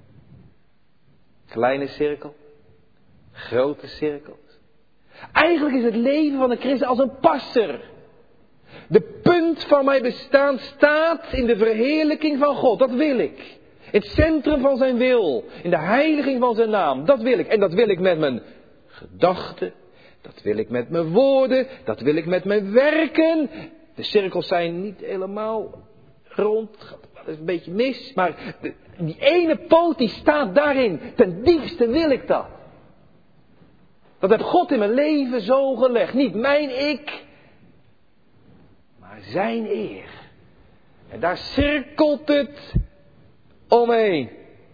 Kleine cirkel, grote cirkels. Eigenlijk is het leven van een christen als een passer. De punt van mijn bestaan staat in de verheerlijking van God, dat wil ik. In het centrum van zijn wil. In de heiliging van zijn naam. Dat wil ik. En dat wil ik met mijn gedachten. Dat wil ik met mijn woorden. Dat wil ik met mijn werken. De cirkels zijn niet helemaal rond. Dat is een beetje mis. Maar die ene poot die staat daarin. Ten diepste wil ik dat. Dat heeft God in mijn leven zo gelegd. Niet mijn ik. Maar zijn eer. En daar cirkelt het omheen.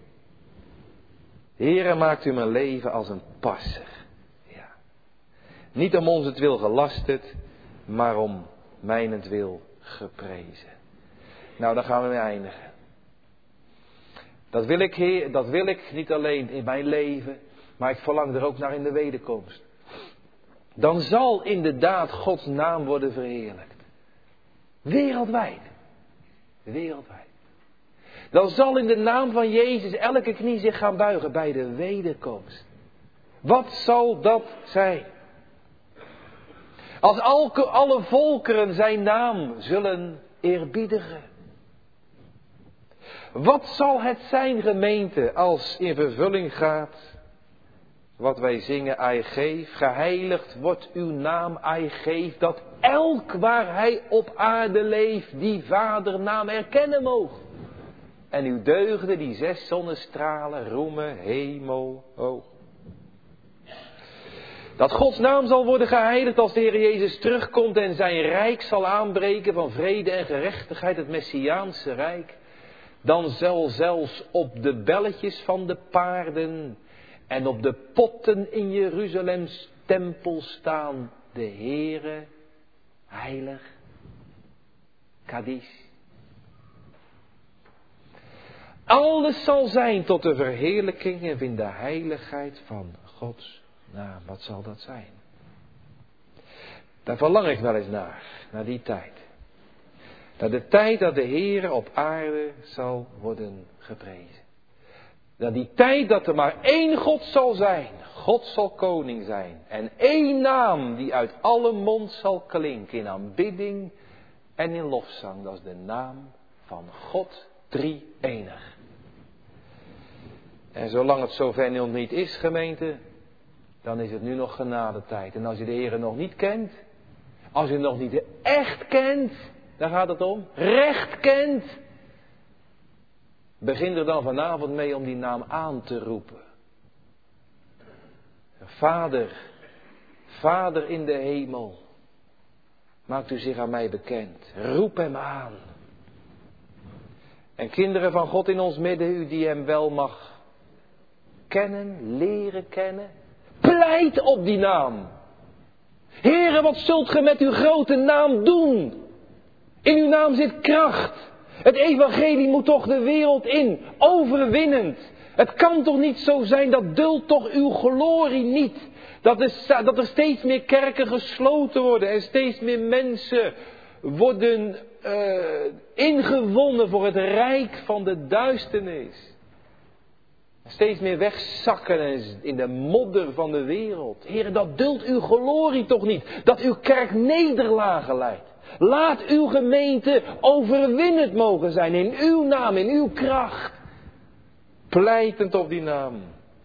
Heere, maakt u mijn leven als een passer. Ja. Niet om onzentwil gelasterd, maar om mijnentwil geprezen. Nou, daar gaan we mee eindigen. Dat wil ik, Heer, dat wil ik niet alleen in mijn leven, maar ik verlang er ook naar in de wederkomst. Dan zal inderdaad Gods naam worden verheerlijkt. Wereldwijd. Wereldwijd. Dan zal in de naam van Jezus elke knie zich gaan buigen bij de wederkomst. Wat zal dat zijn? Als alle volkeren zijn naam zullen eerbiedigen. Wat zal het zijn, gemeente, als in vervulling gaat wat wij zingen, Hij geeft, geheiligd wordt uw naam, Hij geeft, dat elk waar hij op aarde leeft, die vadernaam erkennen mogen. En uw deugden, die 6 zonnestralen, roemen hemelhoog. Dat Gods naam zal worden geheiligd als de Heer Jezus terugkomt en zijn rijk zal aanbreken van vrede en gerechtigheid, het Messiaanse rijk. Dan zal zelfs op de belletjes van de paarden en op de potten in Jeruzalems tempel staan de Heere, heilig, Kaddish. Alles zal zijn tot de verheerlijking en in de heiligheid van Gods naam. Wat zal dat zijn? Daar verlang ik wel eens naar die tijd. Naar de tijd dat de Heere op aarde zal worden geprezen. Naar die tijd dat er maar één God zal zijn. God zal koning zijn. En één naam die uit alle mond zal klinken in aanbidding en in lofzang. Dat is de naam van God drie-enig. En zolang het zover nog niet is, gemeente, dan is het nu nog genadetijd. En als je de Heere nog niet kent, als je hem nog niet echt kent, daar gaat het om, recht kent, begin er dan vanavond mee om die naam aan te roepen. Vader, Vader in de hemel, maakt u zich aan mij bekend. Roep hem aan. En kinderen van God in ons midden, u die hem wel mag kennen, leren kennen, pleit op die naam. Heere, wat zult ge met uw grote naam doen? In uw naam zit kracht. Het evangelie moet toch de wereld in, overwinnend. Het kan toch niet zo zijn, dat duldt toch uw glorie niet. Dat er steeds meer kerken gesloten worden en steeds meer mensen worden ingewonnen voor het rijk van de duisternis. Steeds meer wegzakken in de modder van de wereld. Heere, dat duldt uw glorie toch niet. Dat uw kerk nederlagen leidt. Laat uw gemeente overwinnend mogen zijn in uw naam, in uw kracht. Pleitend op die naam.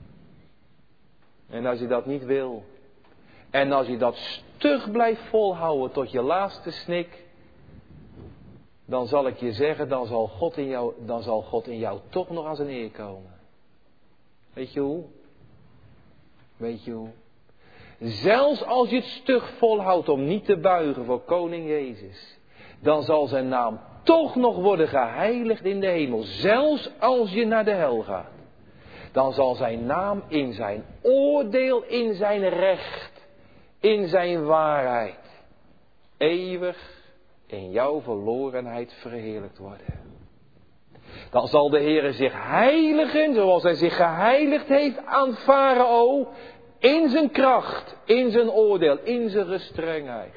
En als je dat niet wil. En als je dat stug blijft volhouden tot je laatste snik. Dan zal ik je zeggen, dan zal God in jou toch nog als een eer komen. Weet je hoe? Weet je hoe? Zelfs als je het stug volhoudt om niet te buigen voor koning Jezus. Dan zal zijn naam toch nog worden geheiligd in de hemel. Zelfs als je naar de hel gaat. Dan zal zijn naam in zijn oordeel, in zijn recht, in zijn waarheid, eeuwig in jouw verlorenheid verheerlijkt worden. Dan zal de Heere zich heiligen, zoals hij zich geheiligd heeft aan Farao, in zijn kracht, in zijn oordeel, in zijn gestrengheid.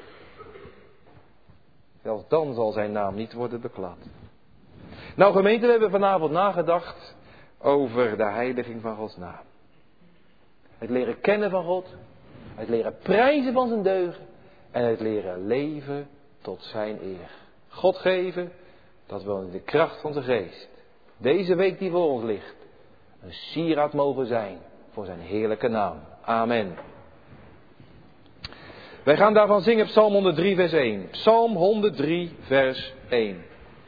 Zelfs dan zal zijn naam niet worden beklad. Nou gemeente, we hebben vanavond nagedacht over de heiliging van Gods naam. Het leren kennen van God, het leren prijzen van zijn deugen en het leren leven tot zijn eer. God geven, dat we in de kracht van zijn geest deze week die voor ons ligt, een sieraad mogen zijn voor zijn heerlijke naam. Amen. Wij gaan daarvan zingen Psalm 103 vers 1. Psalm 103 vers 1.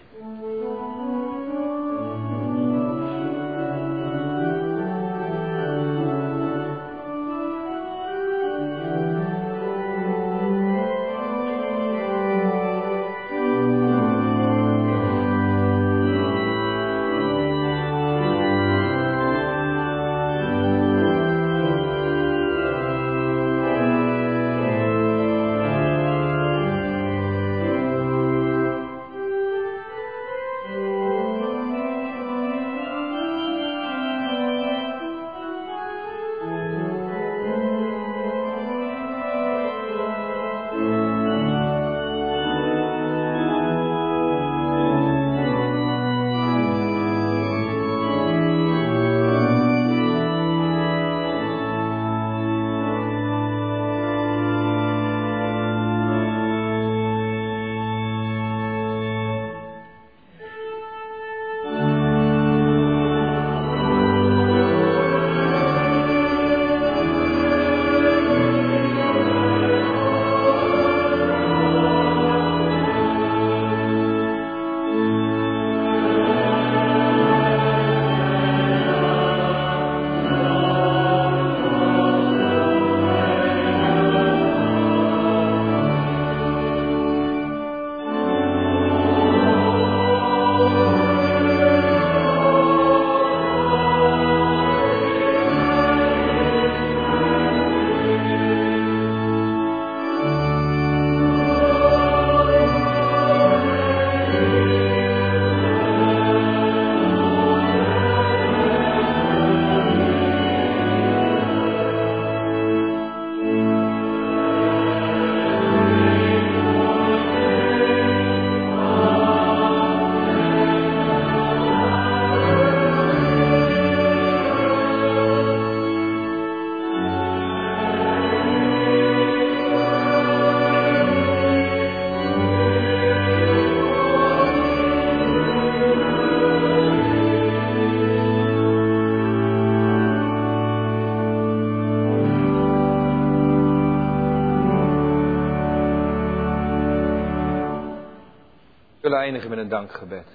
We zullen eindigen met een dankgebed.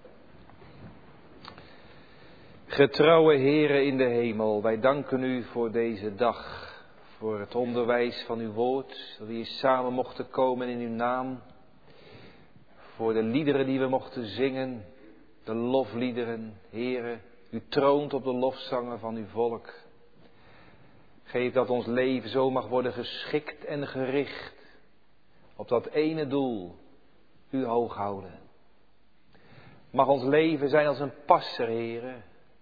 Getrouwe Heere in de hemel, wij danken u voor deze dag, voor het onderwijs van uw woord, dat we hier samen mochten komen in uw naam, voor de liederen die we mochten zingen, de lofliederen. Heere, u troont op de lofzangen van uw volk. Geef dat ons leven zo mag worden geschikt en gericht op dat ene doel, u hoog houden. Mag ons leven zijn als een passer, Heere.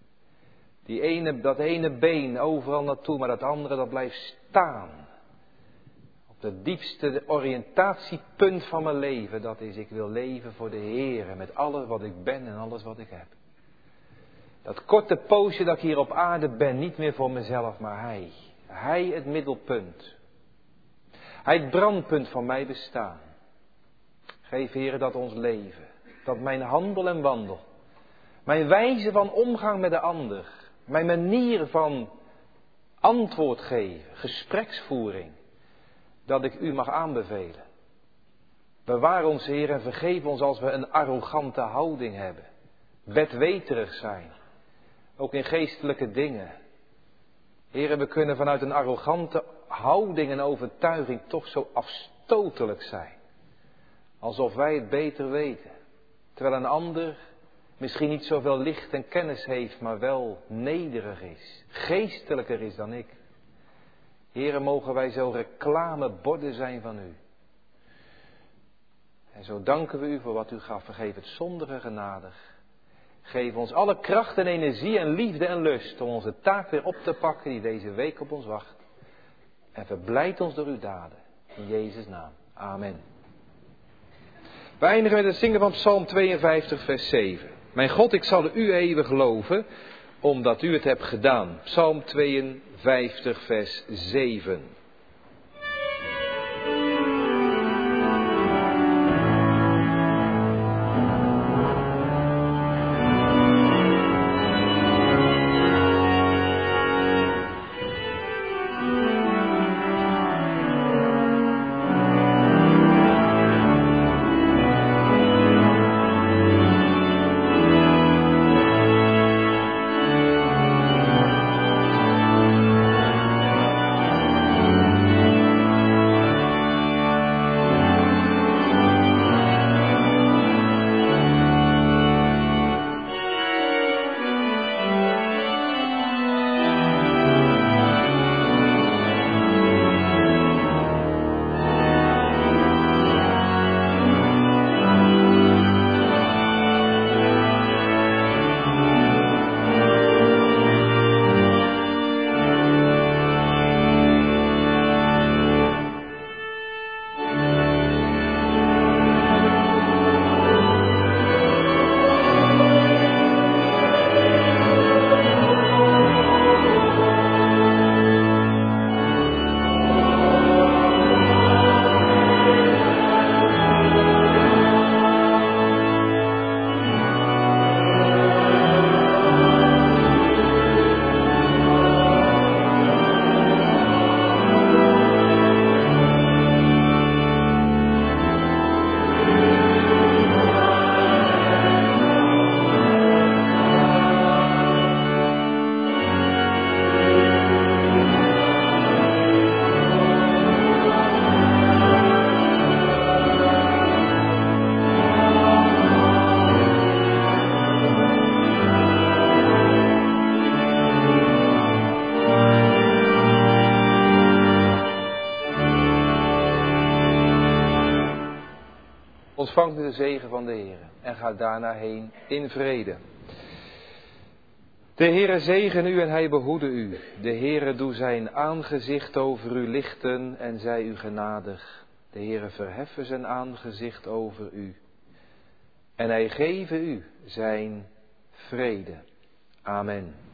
Dat ene been overal naartoe, maar dat andere dat blijft staan. Op het diepste oriëntatiepunt van mijn leven, dat is, ik wil leven voor de Heere, met alles wat ik ben en alles wat ik heb. Dat korte poosje dat ik hier op aarde ben, niet meer voor mezelf, maar Hij. Hij het middelpunt. Hij het brandpunt van mijn bestaan. Geef, Heere, dat ons leven, dat mijn handel en wandel, mijn wijze van omgang met de ander, mijn manier van antwoord geven, gespreksvoering, dat ik u mag aanbevelen. Bewaar ons, Heer, en vergeef ons als we een arrogante houding hebben, bedweterig zijn, ook in geestelijke dingen. Heer, we kunnen vanuit een arrogante houding en overtuiging toch zo afstotelijk zijn. Alsof wij het beter weten. Terwijl een ander misschien niet zoveel licht en kennis heeft, maar wel nederig is. Geestelijker is dan ik. Heere, mogen wij zo reclameborden zijn van u. En zo danken we u voor wat u gaf. Vergeef het zondige genadig. Geef ons alle kracht en energie en liefde en lust om onze taak weer op te pakken die deze week op ons wacht. En verblijd ons door uw daden. In Jezus' naam. Amen. We eindigen met het zingen van Psalm 52 vers 7. Mijn God, ik zal u eeuwig loven, omdat u het hebt gedaan. Psalm 52 vers 7. Ontvang nu de zegen van de Heer en ga daarna heen in vrede. De Heere zegen u en hij behoede u. De Heere doe zijn aangezicht over u lichten en zij u genadig. De Heere verheffen zijn aangezicht over u. En hij geve u zijn vrede. Amen.